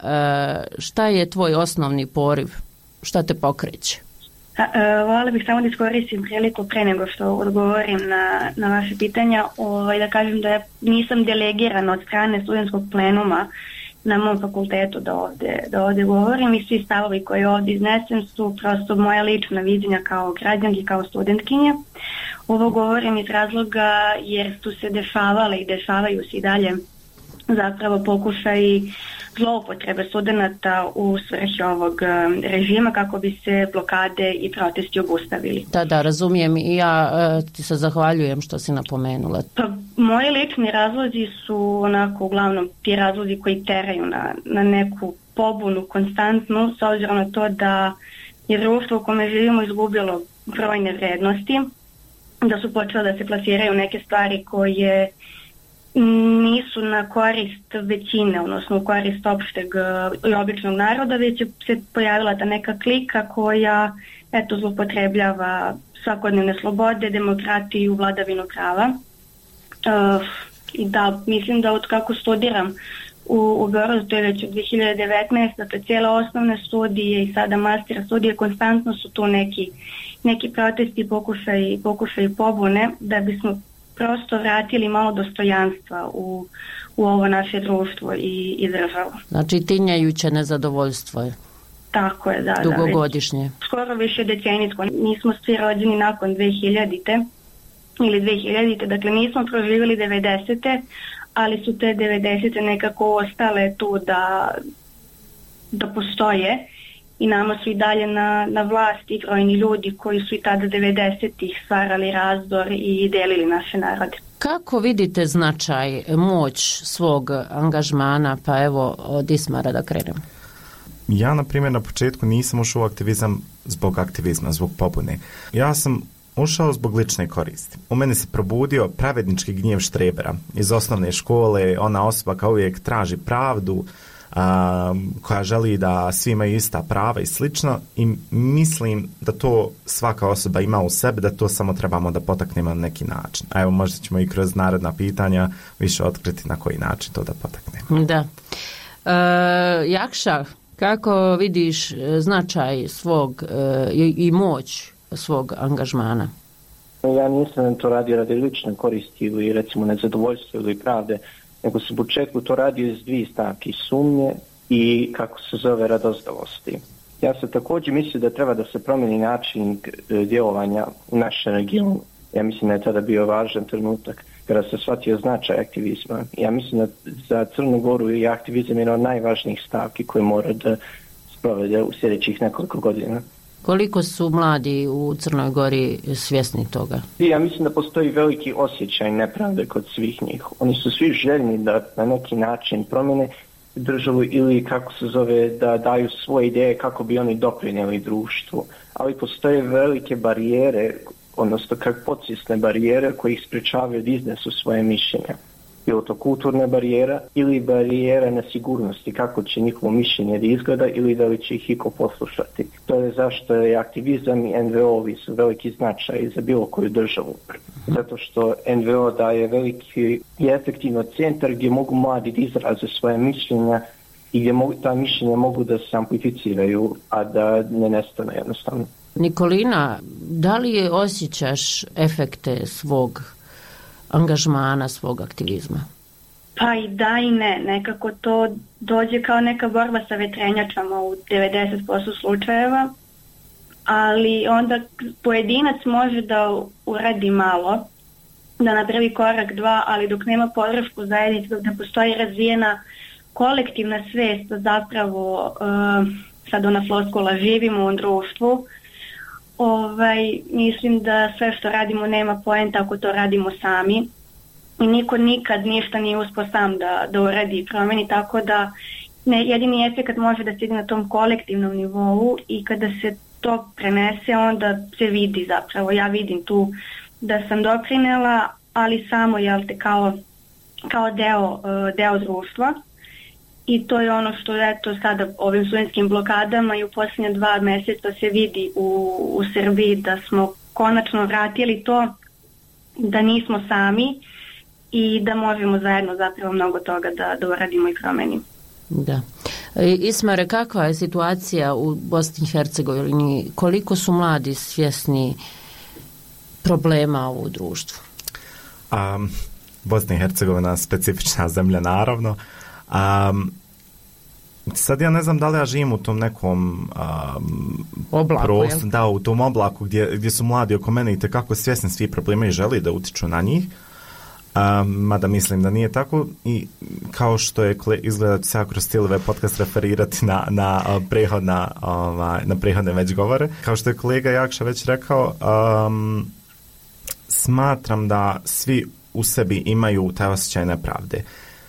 Šta je tvoj osnovni poriv? Šta te pokreće? Voljela bih samo da iskoristim priliku pre nego što odgovorim na, na vaše pitanja, ovaj, da kažem da nisam delegirana od strane studentskog plenuma na mom fakultetu da ovdje, da ovdje govorim, i svi stavovi koji ovdje iznesem su prosto moja lična viđenja kao građanki i kao studentkinje. Ovo govorim iz razloga jer su se dešavale i dešavaju se i dalje zapravo pokušaj zloupotrebe studenata u svrhi ovog režima kako bi se blokade i protesti obustavili. Da, da, razumijem, i ja e, ti se zahvaljujem što si napomenula. Pa, moji lični razlozi su onako uglavnom ti razlozi koji teraju na, na neku pobunu konstantnu, s obzirom na to da je društvo u kome živimo izgubilo brojne vrednosti, da su počele da se plasiraju neke stvari koje nisu na korist većine, odnosno u korist opšteg i običnog naroda, već je se pojavila ta neka klika koja eto zloupotrebljava svakodnevne slobode, demokratiju, vladavinu prava. Uh, I da, mislim da od kako studiram u, u Beogradu, to je već od dve hiljade devetnaeste. Dakle, cijele osnovne studije i sada master studije, konstantno su tu neki, neki protesti, pokušaj, pokušaj pobune, da bismo prosto vratili malo dostojanstva u, u ovo naše društvo i, i državu. Znači tinjajuće nezadovoljstvo je. Tako je, da. Dugogodišnje. Da, skoro više decenijsko. Nismo svi rođeni nakon dve hiljadite ili dve hiljadite, dakle nismo proživjeli devedesete, ali su te devedesete nekako ostale tu da, da postoje i nama su i dalje na, na vlasti brojni ljudi koji su i tada devedesetih stvarali razdor i delili naše narode. Kako vidite značaj, moć svog angažmana, pa evo od Ismara da krenemo? Ja, na primjer, na početku nisam ušao u aktivizam zbog aktivizma, zbog pobune. Ja sam ušao zbog lične koristi. U meni se probudio pravednički gnjev štrebera. Iz osnovne škole ona osoba kao uvijek traži pravdu, a, koja želi da svi imaju ista prava i slično, i mislim da to svaka osoba ima u sebi, da to samo trebamo da potaknemo na neki način. A evo, možda ćemo i kroz naredna pitanja više otkriti na koji način to da potaknemo. Da. E, Jakša, kako vidiš značaj svog e, i, i moć svog angažmana? Ja nisam to radio radi lične koristi ili recimo nezadovoljstva ili pravde, nego sam u početku to radio iz dvije stavke, sumnje i kako se zove radozdavosti. Ja sam također mislio da treba da se promijeni način djelovanja u našem regionu. Ja mislim da je tada bio važan trenutak kada se shvatio značaj aktivizma. Ja mislim da za Crnu Goru je aktivizam jedna od najvažnijih stavki koje mora da sprovede u sljedećih nekoliko godina. Koliko su mladi u Crnoj Gori svjesni toga? Ja mislim da postoji veliki osjećaj nepravde kod svih njih. Oni su svi željni da na neki način promjene državu ili kako se zove da daju svoje ideje kako bi oni doprinijeli društvu. Ali postoje velike barijere, odnosno kako podsvjesne barijere koje ih sprečavaju da iznesu svoje mišljenja. Bilo to kulturna barijera ili barijera nesigurnosti, kako će njihovo mišljenje da izgleda ili da li će ih iko poslušati. To je zašto je aktivizam i en ve o-vi su veliki značaj za bilo koju državu. Zato što en ve o daje veliki i efektivno centar gdje mogu mladi da izraze svoje mišljenja i gdje mogu, ta mišljenja mogu da se amplificiraju, a da ne nestane jednostavno. Nikolina, da li osjećaš efekte svog angažmana, svog aktivizma? Pa i da i ne. Nekako to dođe kao neka borba sa vetrenjačama u devedeset posto slučajeva, ali onda pojedinac može da uradi malo, da napravi korak dva, ali dok nema podršku zajednice, dok ne postoji razvijena kolektivna svest da zapravo uh, sad ona floskula živimo u društvu, Ovaj, mislim da sve što radimo nema poenta ako to radimo sami i niko nikad ništa nije uspio sam da, da uradi i promeni, tako da ne, jedini efekt može da se ide na tom kolektivnom nivou i kada se to prenese onda se vidi zapravo. Ja vidim tu da sam doprinela, ali samo jel te, kao, kao deo, deo društva. I to je ono što eto sada ovim studentskim blokadama i u posljednje dva mjeseca se vidi u, u Srbiji da smo konačno vratili to da nismo sami i da možemo zajedno zapravo mnogo toga da, da uradimo i promenimo. Da. Ismare, kakva je situacija u Bosni i Hercegovini? Koliko su mladi svjesni problema u društvu? Um, Bosna i Hercegovina specifična zemlja, naravno. Um, sad ja ne znam da li ja živim u tom nekom um, oblaku, prost, da, u tom oblaku gdje, gdje su mladi oko mene i tekako svjesni svi problema i želi da utiču na njih, um, mada mislim da nije tako i kao što je izgleda ću se ja kroz stilove podcast referirati na, na, prehodna, ovaj, na prehodne već govore, kao što je kolega Jakša već rekao, um, smatram da svi u sebi imaju taj osjećaj nepravde.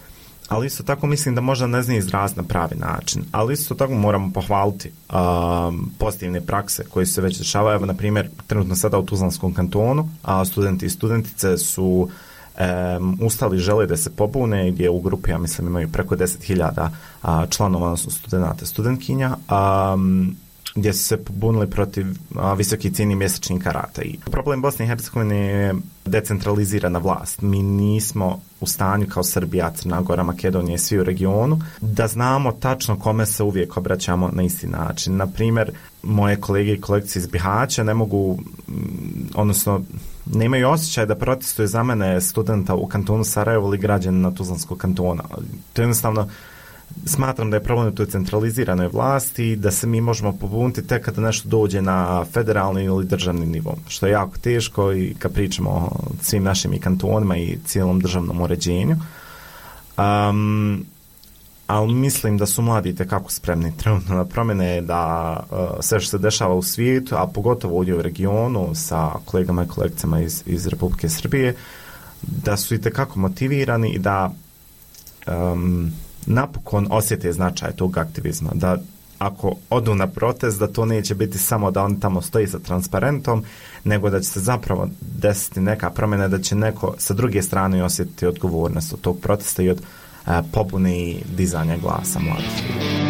ali isto tako mislim da možda ne zna izraziti na pravi način, ali isto tako moramo pohvaliti um, pozitivne prakse koje se već dešavaju. Evo, na primjer, trenutno sada u Tuzlanskom kantonu, a studenti i studentice su um, ustali, žele da se pobune, gdje u grupi, ja mislim, imaju preko deset hiljada članova, odnosno studenta, studentkinja, um, gdje su se pobunili protiv a, visoki cijeni mjesečnih karata. I problem Bosne i Hercegovine je decentralizirana vlast. Mi nismo u stanju kao Srbija, Crna Gora, Makedonija i svi u regionu da znamo tačno kome se uvijek obraćamo na isti način. Na primjer, moje kolege i kolegice iz Bihaća ne mogu, odnosno nemaju osjećaj da protestuju za mene studenta u kantonu Sarajevo ili građana Tuzlanskog kantona. To je jednostavno, smatram da je problem u toj centraliziranoj vlasti, da se mi možemo pobuniti tek kada nešto dođe na federalni ili državni nivo, što je jako teško i kad pričamo o svim našim i kantonima i cijelom državnom uređenju. Um, ali mislim da su mladi tekako spremni trenutno na promjene, da uh, sve što se dešava u svijetu, a pogotovo ovdje u regionu sa kolegama i kolegicama iz, iz Republike Srbije, da su i tekako motivirani i da um, napokon osjete značaj tog aktivizma, da ako odu na protest, da to neće biti samo da on tamo stoji sa transparentom, nego da će se zapravo desiti neka promjena, da će neko sa druge strane osjetiti odgovornost od tog protesta i od e, pobune i dizanja glasa mladih.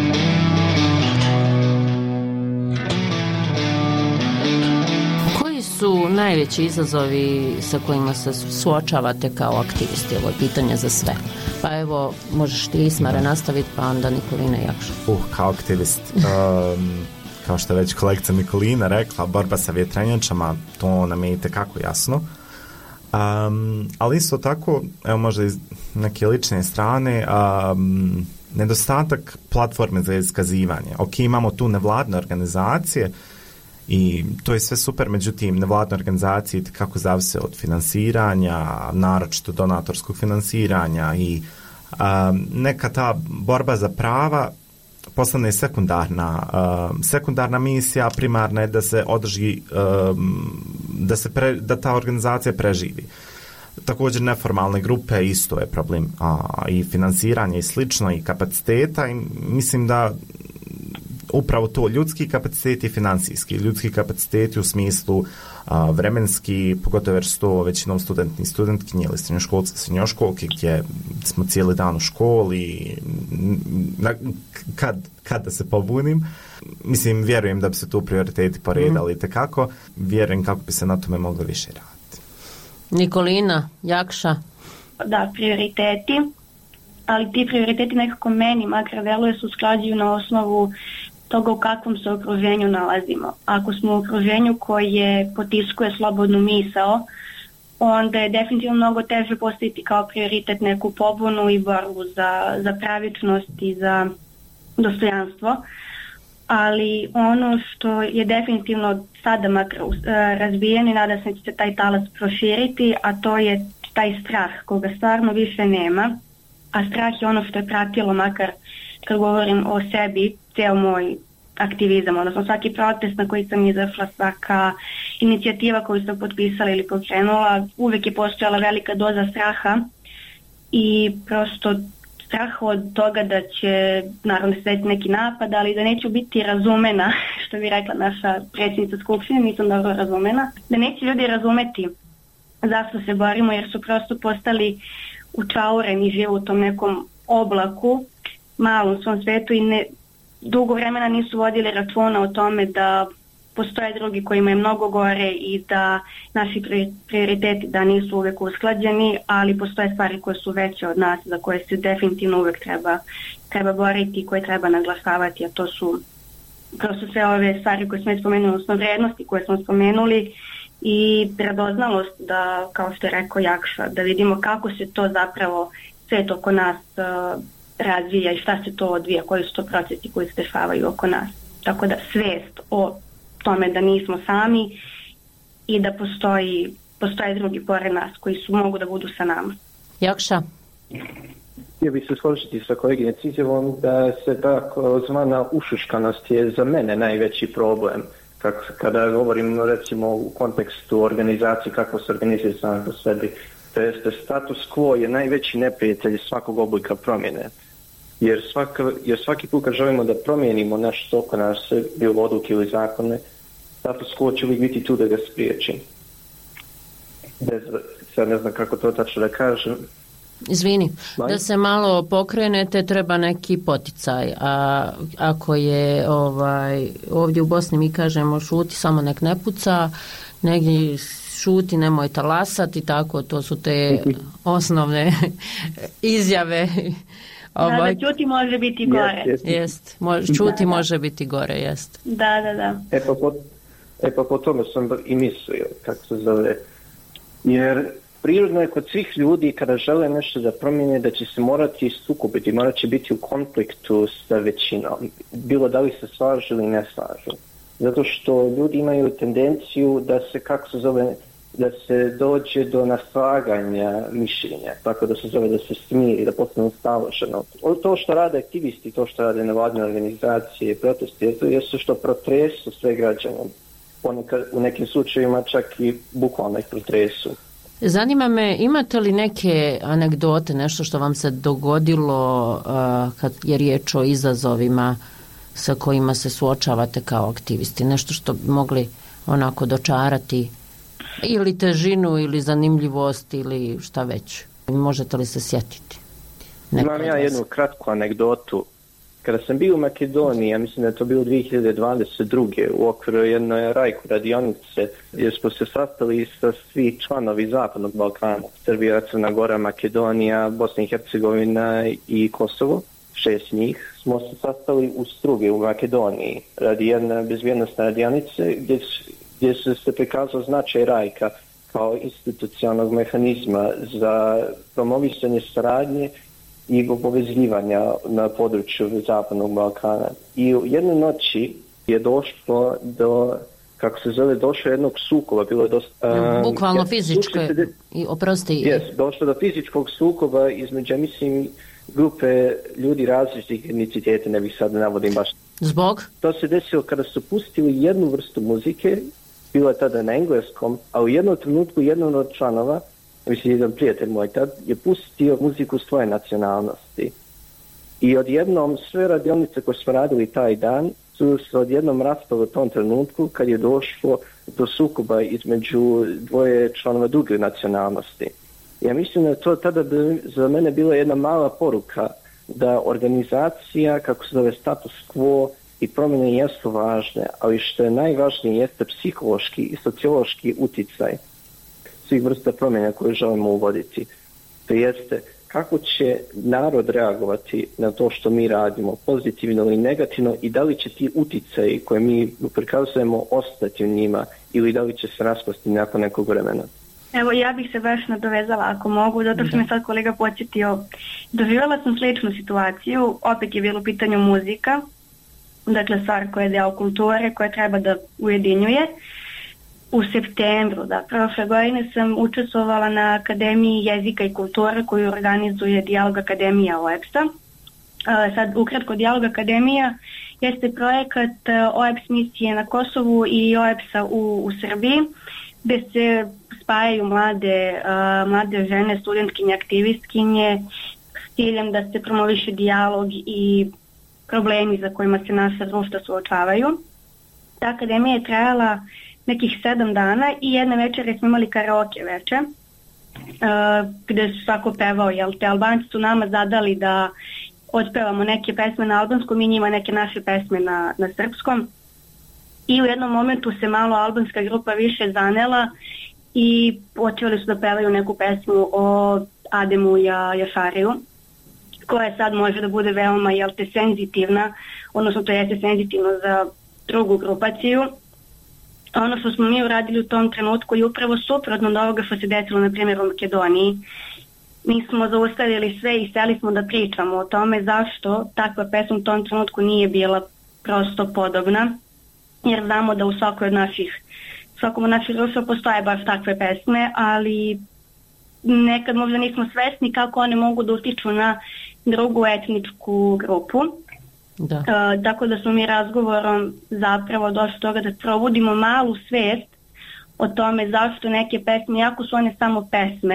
Su najveći izazovi sa kojima se suočavate kao aktivisti? Ovo je pitanje za sve. Pa evo, možeš ti, Ismare, nastaviti, pa onda Nikolina Jakša. Uh, kao aktivist, um, kao što je već kolegica Nikolina rekla, borba sa vjetrenjačama, to nam je i tekako jasno. Um, ali isto tako, evo možda iz neke lične strane, um, nedostatak platforme za iskazivanje. Ok, imamo tu nevladne organizacije, i to je sve super, međutim nevladne organizacije kako zavise od finansiranja, naročito donatorskog finansiranja i um, neka ta borba za prava postane sekundarna um, sekundarna misija, primarna je da se održi um, da, se pre, da ta organizacija preživi. Također neformalne grupe isto je problem, a, i finansiranje i slično i kapaciteta, i mislim da upravo to, ljudski kapaciteti i financijski. Ljudski kapaciteti u smislu a, vremenski, pogotovo jer su to većinom studenti i studentkinje ili srednjoškolci, srednjoškolke, gdje smo cijeli dan u školi, na, kad, kad da se pobunim. Mislim, vjerujem da bi se tu prioriteti poredali mm-hmm. tekako. Vjerujem kako bi se na tome moglo više raditi. Nikolina, Jakša? Da, prioriteti, ali ti prioriteti nekako meni makar deluje se usklađuju na osnovu toga u kakvom se okruženju nalazimo. Ako smo u okruženju koje potiskuje slobodnu misao, onda je definitivno mnogo teže postaviti kao prioritet neku pobunu i borbu za, za pravičnost i za dostojanstvo. Ali ono što je definitivno sada makar razbijen i nada se da će se taj talas proširiti, a to je taj strah koga stvarno više nema, a strah je ono što je pratilo makar kad govorim o sebi, ceo moj aktivizam, odnosno svaki protest na koji sam izašla, svaka inicijativa koju sam potpisala ili pokrenula, uvijek je postojala velika doza straha i prosto strah od toga da će naravno se desiti neki napad, ali da neću biti razumena, što bi rekla naša predsjednica Skupštine, nisam dobro razumena, da neće ljudi razumeti zašto se borimo, jer su prosto postali učaureni, žive u tom nekom oblaku, malom svom svetu i ne, dugo vremena nisu vodili računa o tome da postoje drugi kojima je mnogo gore i da naši prioriteti da nisu uvijek usklađeni, ali postoje stvari koje su veće od nas, za koje se definitivno uvijek treba, treba boriti i koje treba naglašavati, a to su prosto sve ove stvari koje smo je spomenuli, odnosno vrednosti koje smo spomenuli i radoznalost da, kao što je rekao Jakša, da vidimo kako se to zapravo svet oko nas uh, razvija i šta se to odvija, koji su to procesi koji se dešavaju oko nas. Tako da svest o tome da nismo sami i da postoji, postoje drugi pored nas koji su mogu da budu sa nama. Jakša? Htio bih se složiti sa koleginicom izjavom da se tako zvana ušuškanost je za mene najveći problem. Kako, kada govorim recimo u kontekstu organizacije, kako se organizuje sam po sebi, To jeste, status quo je najveći neprijatelj svakog oblika promjene. Jer, svaka, jer svaki put kad želimo da promijenimo nešto oko nas, bilo odluke ili zakone, status quo će uvijek biti tu da ga spriječi. Bez, sad ne znam kako to tačno da kažem. Izvini, Maj? Da se malo pokrenete treba neki poticaj, a ako je ovaj, ovdje u Bosni mi kažemo šuti, samo nek ne puca, negdje šuti, nemoj talasati, tako, to su te osnovne izjave. Ovaj... Da, da, čuti može biti gore. Jest, jest. Može, čuti da, može biti gore, jest. Da, da, da. E pa po, e pa po tome sam i mislio, kako se zove, jer prirodno je kod svih ljudi kada žele nešto da promijene da će se morati sukobiti, morat će biti u konfliktu sa većinom, bilo da li se slažu ili ne slažu. Zato što ljudi imaju tendenciju da se, kako se zove, da se dođe do naslaganja mišljenja, tako da se zove da se smiri, da postane staloženo. To što rade aktivisti, to što rade nevladine organizacije, protesti, to jesu što protresu sve građane. Ponekad, u nekim slučajevima čak i bukvalno ih protresu. Zanima me, imate li neke anegdote, nešto što vam se dogodilo uh, kad je riječ o izazovima sa kojima se suočavate kao aktivisti? Nešto što bi mogli onako dočarati ili težinu ili zanimljivost ili šta već? Možete li se sjetiti? Neko Imam ja jednu kratku anegdotu. Kada sam bio u Makedoniji, ja mislim da je to bilo dvije hiljade dvadeset druge u okviru jedne rajku radionice, gdje smo se sastali sa svi članovi Zapadnog Balkana, Srbija, Crna Gora, Makedonija, Bosna i Hercegovina i Kosovo, šest njih, smo se sastali u Struge u Makedoniji radi jedne bezbjednostne radionice gdje, gdje se se prikazao značaj rajka kao institucionalnog mehanizma za promovisanje saradnje i povezivanja na području Zapadnog Balkana. I u jednoj noći je došlo do, kako se zove, došlo jednog sukoba, bilo je dosta... Um, Bukvalno ja, fizičko, de... i oprosti... Jes, došlo do fizičkog sukoba između, mislim, grupe ljudi različitih etniciteta, ne bih sad navodim baš. Zbog? To se desilo kada su pustili jednu vrstu muzike, bilo je tada na engleskom, a u jednom trenutku jedan od članova, mislim, jedan prijatelj moj tad, je pustio muziku svoje nacionalnosti. I odjednom sve radionice koje smo radili taj dan su se odjednom raspali u tom trenutku kad je došlo do sukoba između dvoje članova druge nacionalnosti. Ja mislim da je to tada bi, za mene bila jedna mala poruka da organizacija, kako se zove, status quo i promjene jesu važne, ali što je najvažnije jeste psihološki i sociološki uticaj svih vrsta promjena koje želimo uvoditi. To jeste kako će narod reagovati na to što mi radimo, pozitivno ili negativno, i da li će ti uticaji koje mi prikazujemo ostati u njima ili da li će se raspasti nakon nekog vremena. Evo, ja bih se baš nadovezala ako mogu, zato što me sad kolega podsjetio. Doživjela sam sličnu situaciju, opet je bilo u pitanju muzika, dakle stvar koja je deo kulture, koja treba da ujedinjuje. U septembru, da, prošle godine sam učestvovala na Akademiji jezika i kulture koju organizuje Dijalog Akademija O E P S-a. Sad, ukratko, Dijalog Akademija jeste projekat O E P S misije na Kosovu i O E P S-a u, u Srbiji, gde se spajaju mlade, uh, mlade žene, studentkinje, aktivistkinje s ciljem da se promoviše dijalog i problemi za kojima se naša društva suočavaju. Ta akademija je trajala nekih sedam dana i jedne večere smo imali karaoke veče, uh, gde su svako pevao, jel te Albanci su nama zadali da otpevamo neke pesme na albanskom i njima neke naše pesme na, na srpskom. I u jednom momentu se malo albanska grupa više zanela i počeli su da pevaju neku pesmu o Ademu ja, Jašariju, koja sad može da bude veoma, jel te, senzitivna, odnosno to jeste senzitivno za drugu grupaciju. Ono što smo mi uradili u tom trenutku je upravo suprotno od ovoga što se desilo na primjer u Makedoniji. Mi smo zaustavili sve i seli smo da pričamo o tome zašto takva pesma u tom trenutku nije bila prosto podobna, jer znamo da u svakoj od naših, svakom od naših društva postoje baš takve pesme, ali nekad možda nismo svesni kako one mogu da utiču na drugu etničku grupu. Da. Uh, tako da smo mi razgovorom zapravo došli toga da probudimo malu svest o tome zašto neke pesme, jako su one samo pesme,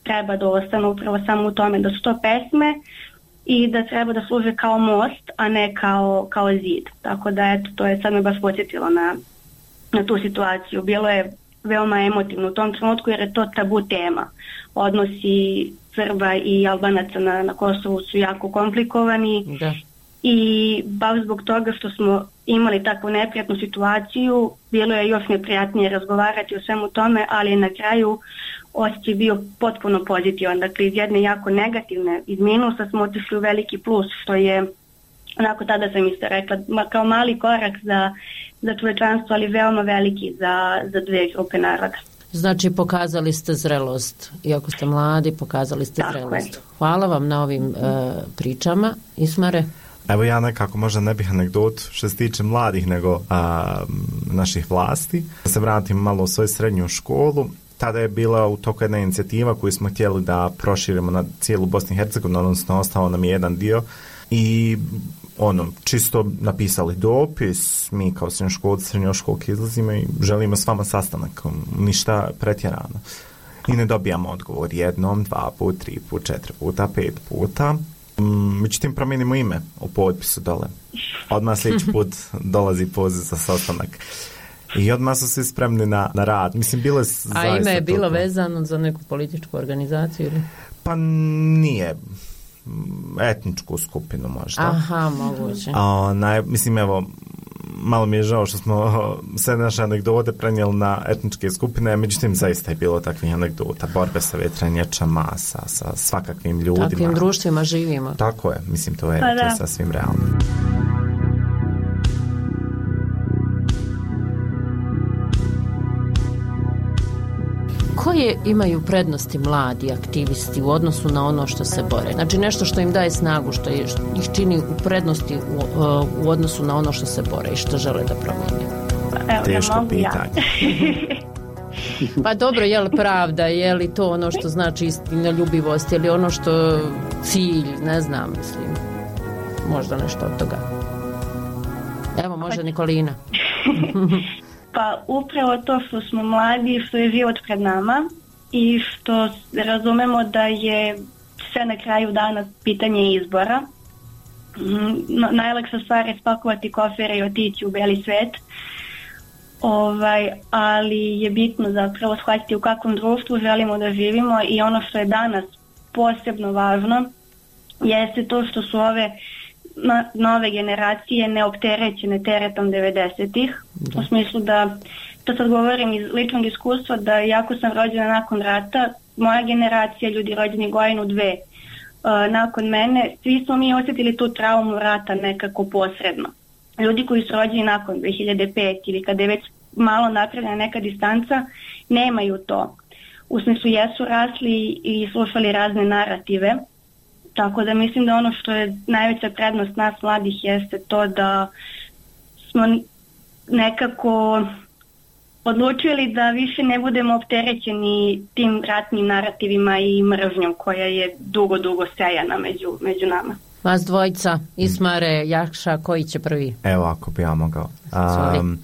treba da ostanu upravo samo u tome da su to pesme i da treba da služe kao most, a ne kao, kao zid. Tako da eto, to je sad me baš podsjetilo na, na tu situaciju. Bilo je veoma emotivno u tom trenutku jer je to tabu tema. Odnosi Srba i Albanaca na, na Kosovu su jako komplikovani. Da. I baš zbog toga što smo imali takvu neprijatnu situaciju, bilo je još neprijatnije razgovarati o svemu tome, ali na kraju osjećaj bio potpuno pozitivan. Dakle, iz jedne jako negativne, iz minusa smo otišli u veliki plus, što je, onako tada sam isto rekla, kao mali korak za, za čovečanstvo, ali veoma veliki za, za dve grupe naroda. Znači, pokazali ste zrelost. Iako ste mladi, pokazali ste Tako zrelost. Je. Hvala vam na ovim uh, pričama. Ismare? Evo ja nekako možda ne bih anegdotu što se tiče mladih nego a, naših vlasti. Da se vratim malo u svoju srednju školu. Tada je bila u toku jedna inicijativa koju smo htjeli da proširimo na cijelu Bosnu i Hercegovinu, odnosno ostao nam je jedan dio. I ono, čisto napisali dopis, mi kao srednjoškolci, srednjoškolke izlazimo i želimo s vama sastanak, ništa pretjerano. I ne dobijamo odgovor jednom, dva put, tri put, četiri puta, pet puta. Međutim, promijenimo ime u potpisu dole. Odmah sljedeći put dolazi poziv za sastanak. I odmah su svi spremni na, na rad. Mislim, bilo je zaista... A ime je bilo toliko vezano za neku političku organizaciju ili? Pa nije. Etničku skupinu možda. Aha, moguće. A, naj, mislim, evo, malo mi je žao što smo sve naše anegdote prenijeli na etničke skupine, međutim zaista je bilo takvih anegdota, borbe sa vjetrenjačama, sa, sa svakakvim ljudima. Takvim društvima živimo. Tako je, mislim, to je, to je sasvim realno. Koje imaju prednosti mladi aktivisti u odnosu na ono što se bore? Znači nešto što im daje snagu, što ih čini u prednosti u, u odnosu na ono što se bore i što žele da promijene? Evo, teško ja pitanje. Ja. Pa dobro, je li pravda, je li to ono što znači istinoljubivost, je li ono što cilj, ne znam, mislim, možda nešto od toga. Evo, može Nikolina. Pa upravo to što smo mladi, što je život pred nama i što razumemo da je sve na kraju dana pitanje izbora. Najlakša stvar je spakovati kofere i otići u beli svet, ovaj, ali je bitno zapravo shvatiti u kakvom društvu želimo da živimo i ono što je danas posebno važno jeste to što su ove nove generacije neopterećene teretom devedesetih, u smislu da, to sad govorim iz ličnog iskustva, da jako sam rođena nakon rata, moja generacija, ljudi rođeni godinu dve uh, nakon mene, svi smo mi osjetili tu traumu rata nekako posredno. Ljudi koji su rođeni nakon dve hiljade pete ili kada je već malo napravljena neka distanca, nemaju to. U smislu jesu rasli i slušali razne narative. Tako da mislim da ono što je najveća prednost nas mladih jeste to da smo nekako odlučili da više ne budemo opterećeni tim ratnim narativima i mržnjom koja je dugo, dugo sejana među, među nama. Vas dvojica, Ismare, Jakša, koji će prvi? Evo ako bi ja mogao. Um,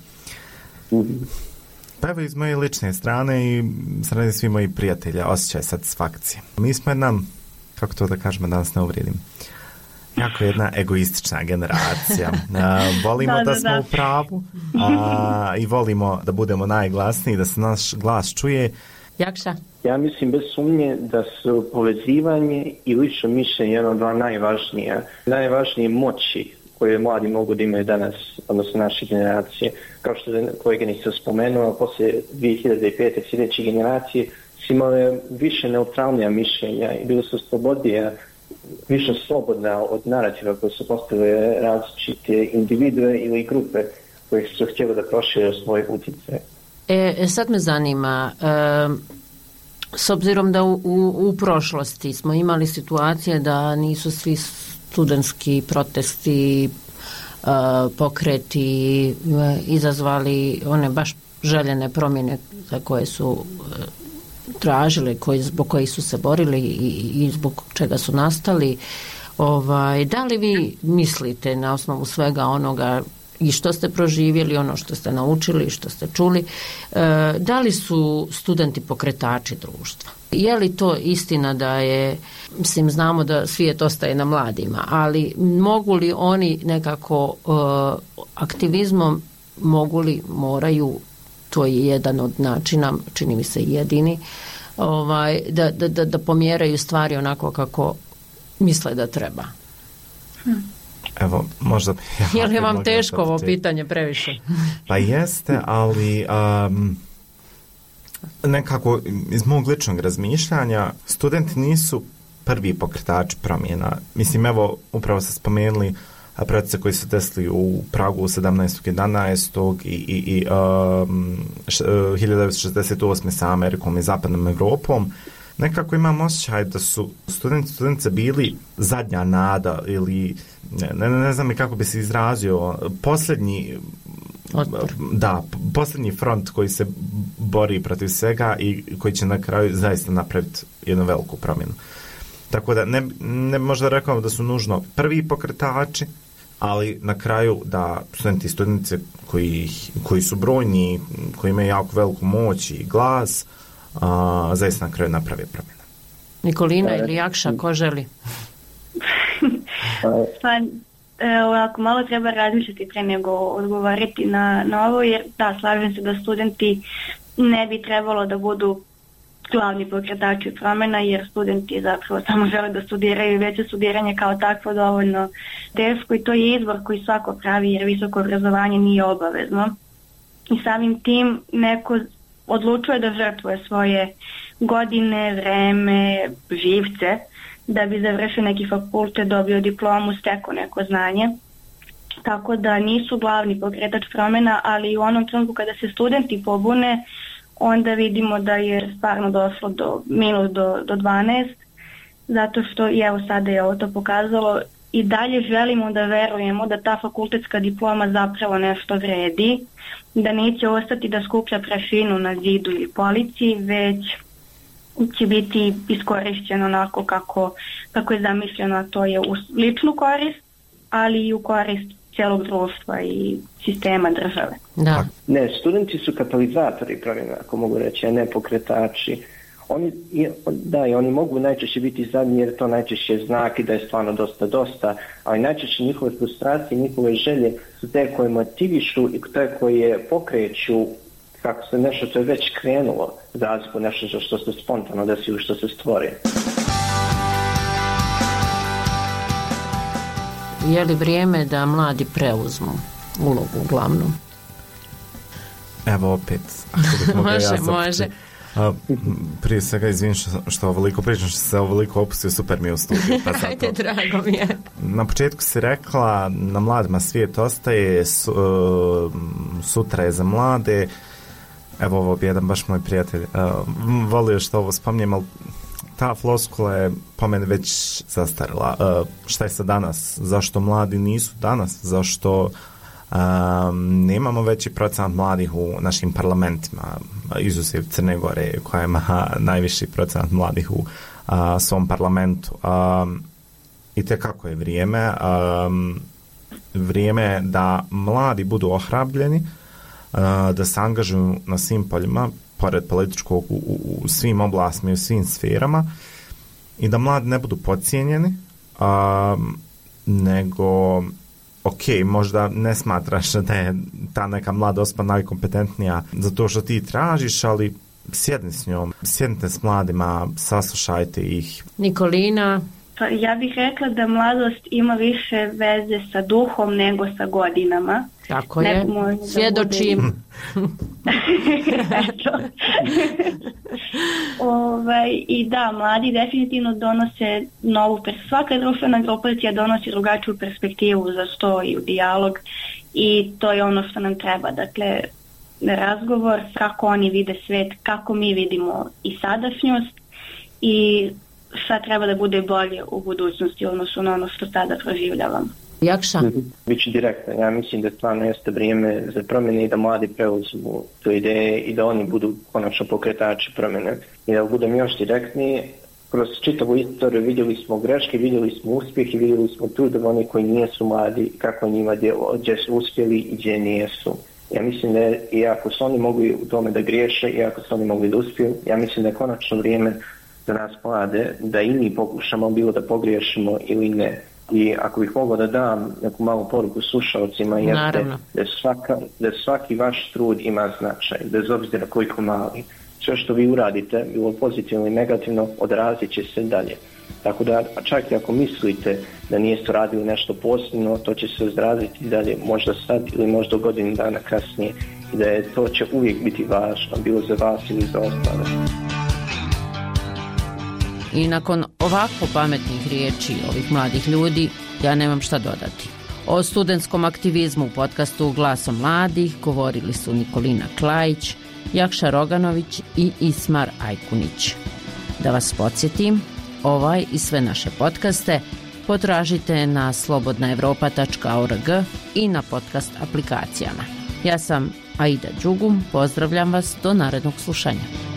pa evo iz moje lične strane i strane svi moji prijatelja osjećaj satisfakcije. Mi smo jedna, kako to da kažemo, danas ne uvrijedim, jako jedna egoistična generacija. Uh, volimo da, da, da smo da. u pravu uh, i volimo da budemo najglasniji, da se naš glas čuje. Jakša? Ja mislim bez sumnje da su povezivanje i lično mišljenje jedno od dva najvažnija, najvažnije moći koje mladi mogu da imaju danas, odnosno naše generacije. Kao što je kolega nisam spomenuo, poslije dvije hiljade pete sljedeće generacije su imale više neutralnija mišljenja i bili su slobodnije, više slobodna od narativa koje su postavile različite individue ili grupe koje su htjeli da prošire svoj utjecaj. E, sad me zanima, e, s obzirom da u, u, u prošlosti smo imali situacije da nisu svi studentski protesti, e, pokreti e, izazvali one baš željene promjene za koje su e, tražili, koji, zbog kojih su se borili i, i zbog čega su nastali. Ovaj, da li vi mislite na osnovu svega onoga i što ste proživjeli, ono što ste naučili, što ste čuli. Da li su studenti pokretači društva? Je li to istina da je, mislim, znamo da svijet ostaje na mladima, ali mogu li oni nekako aktivizmom, mogu li, moraju, to je jedan od načina, čini mi se jedini, ovaj, da, da, da, da pomjeraju stvari onako kako misle da treba? Hm. Evo, možda... Ja, je li vam teško ovo pitanje previše? Pa jeste, ali um, nekako iz mog ličnog razmišljanja studenti nisu prvi pokretači promjena. Mislim, evo, upravo ste spomenuli procese koji su desili u Pragu sedamnaestog jedanaestog i, i, i um, hiljadu devetsto šezdeset osme sa Amerikom i zapadnom Evropom. Nekako imam osjećaj da su studenti studentice bili zadnja nada ili ne, ne, ne znam kako bi se izrazio, posljednji otpor. Da, posljednji front koji se bori protiv svega i koji će na kraju zaista napraviti jednu veliku promjenu. Tako da ne, ne možda rekao da su nužno prvi pokretači, ali na kraju da studenti i studentice koji, koji su brojni, koji imaju jako veliku moć i glas, a, zaista na kraju naprave promjene. Nikolina ili Jakša, ko želi? Pa, ovako, malo treba razmišljati pre nego odgovoriti na, na ovo, jer da, slažem se da studenti ne bi trebalo da budu glavni pokretači promjena, jer studenti zapravo samo žele da studiraju, već je studiranje kao takvo dovoljno teško i to je izbor koji svako pravi, jer visoko obrazovanje nije obavezno. I samim tim neko odlučuje da žrtvuje svoje godine, vreme, živce, da bi završio neki fakultet, dobio diplomu, stekao neko znanje. Tako da nisu glavni pokretač promjena, ali u onom trenutku kada se studenti pobune, onda vidimo da je stvarno došlo do minus do, do dvanaest, zato što i evo sada je ovo to pokazalo i dalje želimo da verujemo da ta fakultetska diploma zapravo nešto vredi, da neće ostati da skuplja prašinu na zidu ili polici, već će biti iskorišćeno onako kako, kako je zamišljeno, a to je u ličnu korist, ali i u korist cijelog društva i sistema države. Da. Ne, studenti su katalizatori promjena, ako mogu reći, a ne pokretači. Oni, da, i oni mogu najčešće biti zadnji jer to najčešće znak i da je stvarno dosta dosta, ali najčešće njihove frustracije, njihove želje su te koje motivišu i te koje pokreću kako se nešto to je već krenulo, za razliku nešto što se spontano desi u što se stvori. Je li vrijeme da mladi preuzmu ulogu glavnu? Evo opet. Ako može, ja može. A, prije svega izvinim što, što ovoliko pričam, što se ovoliko opustio, super mi je u studiju. Pa Ajde, drago mi je. Na početku si rekla, na mladima svijet ostaje, su, uh, sutra je za mlade. Evo ovo bi jedan baš moj prijatelj uh, volio što ovo spomnijem, ali ta floskula je po mene već zastarila. Uh, šta je sa danas? Zašto mladi nisu danas? Zašto um, nemamo veći procent mladih u našim parlamentima, izuzev Crne Gore koja ima najviši procent mladih u uh, svom parlamentu. Um, I tekako je vrijeme. Um, vrijeme je da mladi budu ohrabljeni, uh, da se angažuju na svim poljima, pored političkog u, u, u svim oblastima i u svim sferama i da mladi ne budu podcijenjeni, um, nego ok, možda ne smatraš da je ta neka mlada osoba najkompetentnija za to što ti tražiš, ali sjedni s njom, sjednite s mladima, saslušajte ih. Nikolina? Pa ja bih rekla da mladost ima više veze sa duhom nego sa godinama. Tako je, svjedočim. Eto. ovaj, I da, mladi definitivno donose novu perspektivu. Svaka društvena grupacija donosi drugačiju perspektivu za sto i u dijalog i to je ono što nam treba. Dakle, razgovor kako oni vide svet, kako mi vidimo i sadašnjost i šta treba da bude bolje u budućnosti odnosno na ono što sada proživljavamo. Jakša? Biću direktno, ja mislim da stvarno jeste vrijeme za promjene i da mladi preuzmu tu ideje i da oni budu konačno pokretači promjene. I da budem još direktniji, kroz čitavu istoriju vidjeli smo greške, vidjeli smo uspjeh i vidjeli smo trud oni koji nijesu mladi, kako njima gdje su uspjeli i gdje nijesu. Ja mislim da je, iako su oni mogli u tome da griješe, iako su oni mogli da uspiju, ja mislim da je konačno vrijeme za nas mlade, da i mi pokušamo bilo da pogriješimo ili ne. I ako bih mogao da dam neku malu poruku slušalcima, jeste da, svaka, da svaki vaš trud ima značaj, bez obzira koliko mali. Sve što vi uradite, bilo pozitivno ili negativno, odrazit će se dalje. Tako da čak i ako mislite da niste radili nešto posebno, to će se odraziti dalje, možda sad ili možda godinu dana kasnije, i da je to će uvijek biti važno, bilo za vas ili za ostale. I nakon ovako pametnih riječi ovih mladih ljudi, ja nemam šta dodati. O studentskom aktivizmu u podcastu Glasom mladih govorili su Nikolina Klajić, Jakša Roganović i Ismar Ajkunić. Da vas podsjetim, ovaj i sve naše podcaste potražite na slobodna evropa tačka org i na podcast aplikacijama. Ja sam Aida Đugum, pozdravljam vas do narednog slušanja.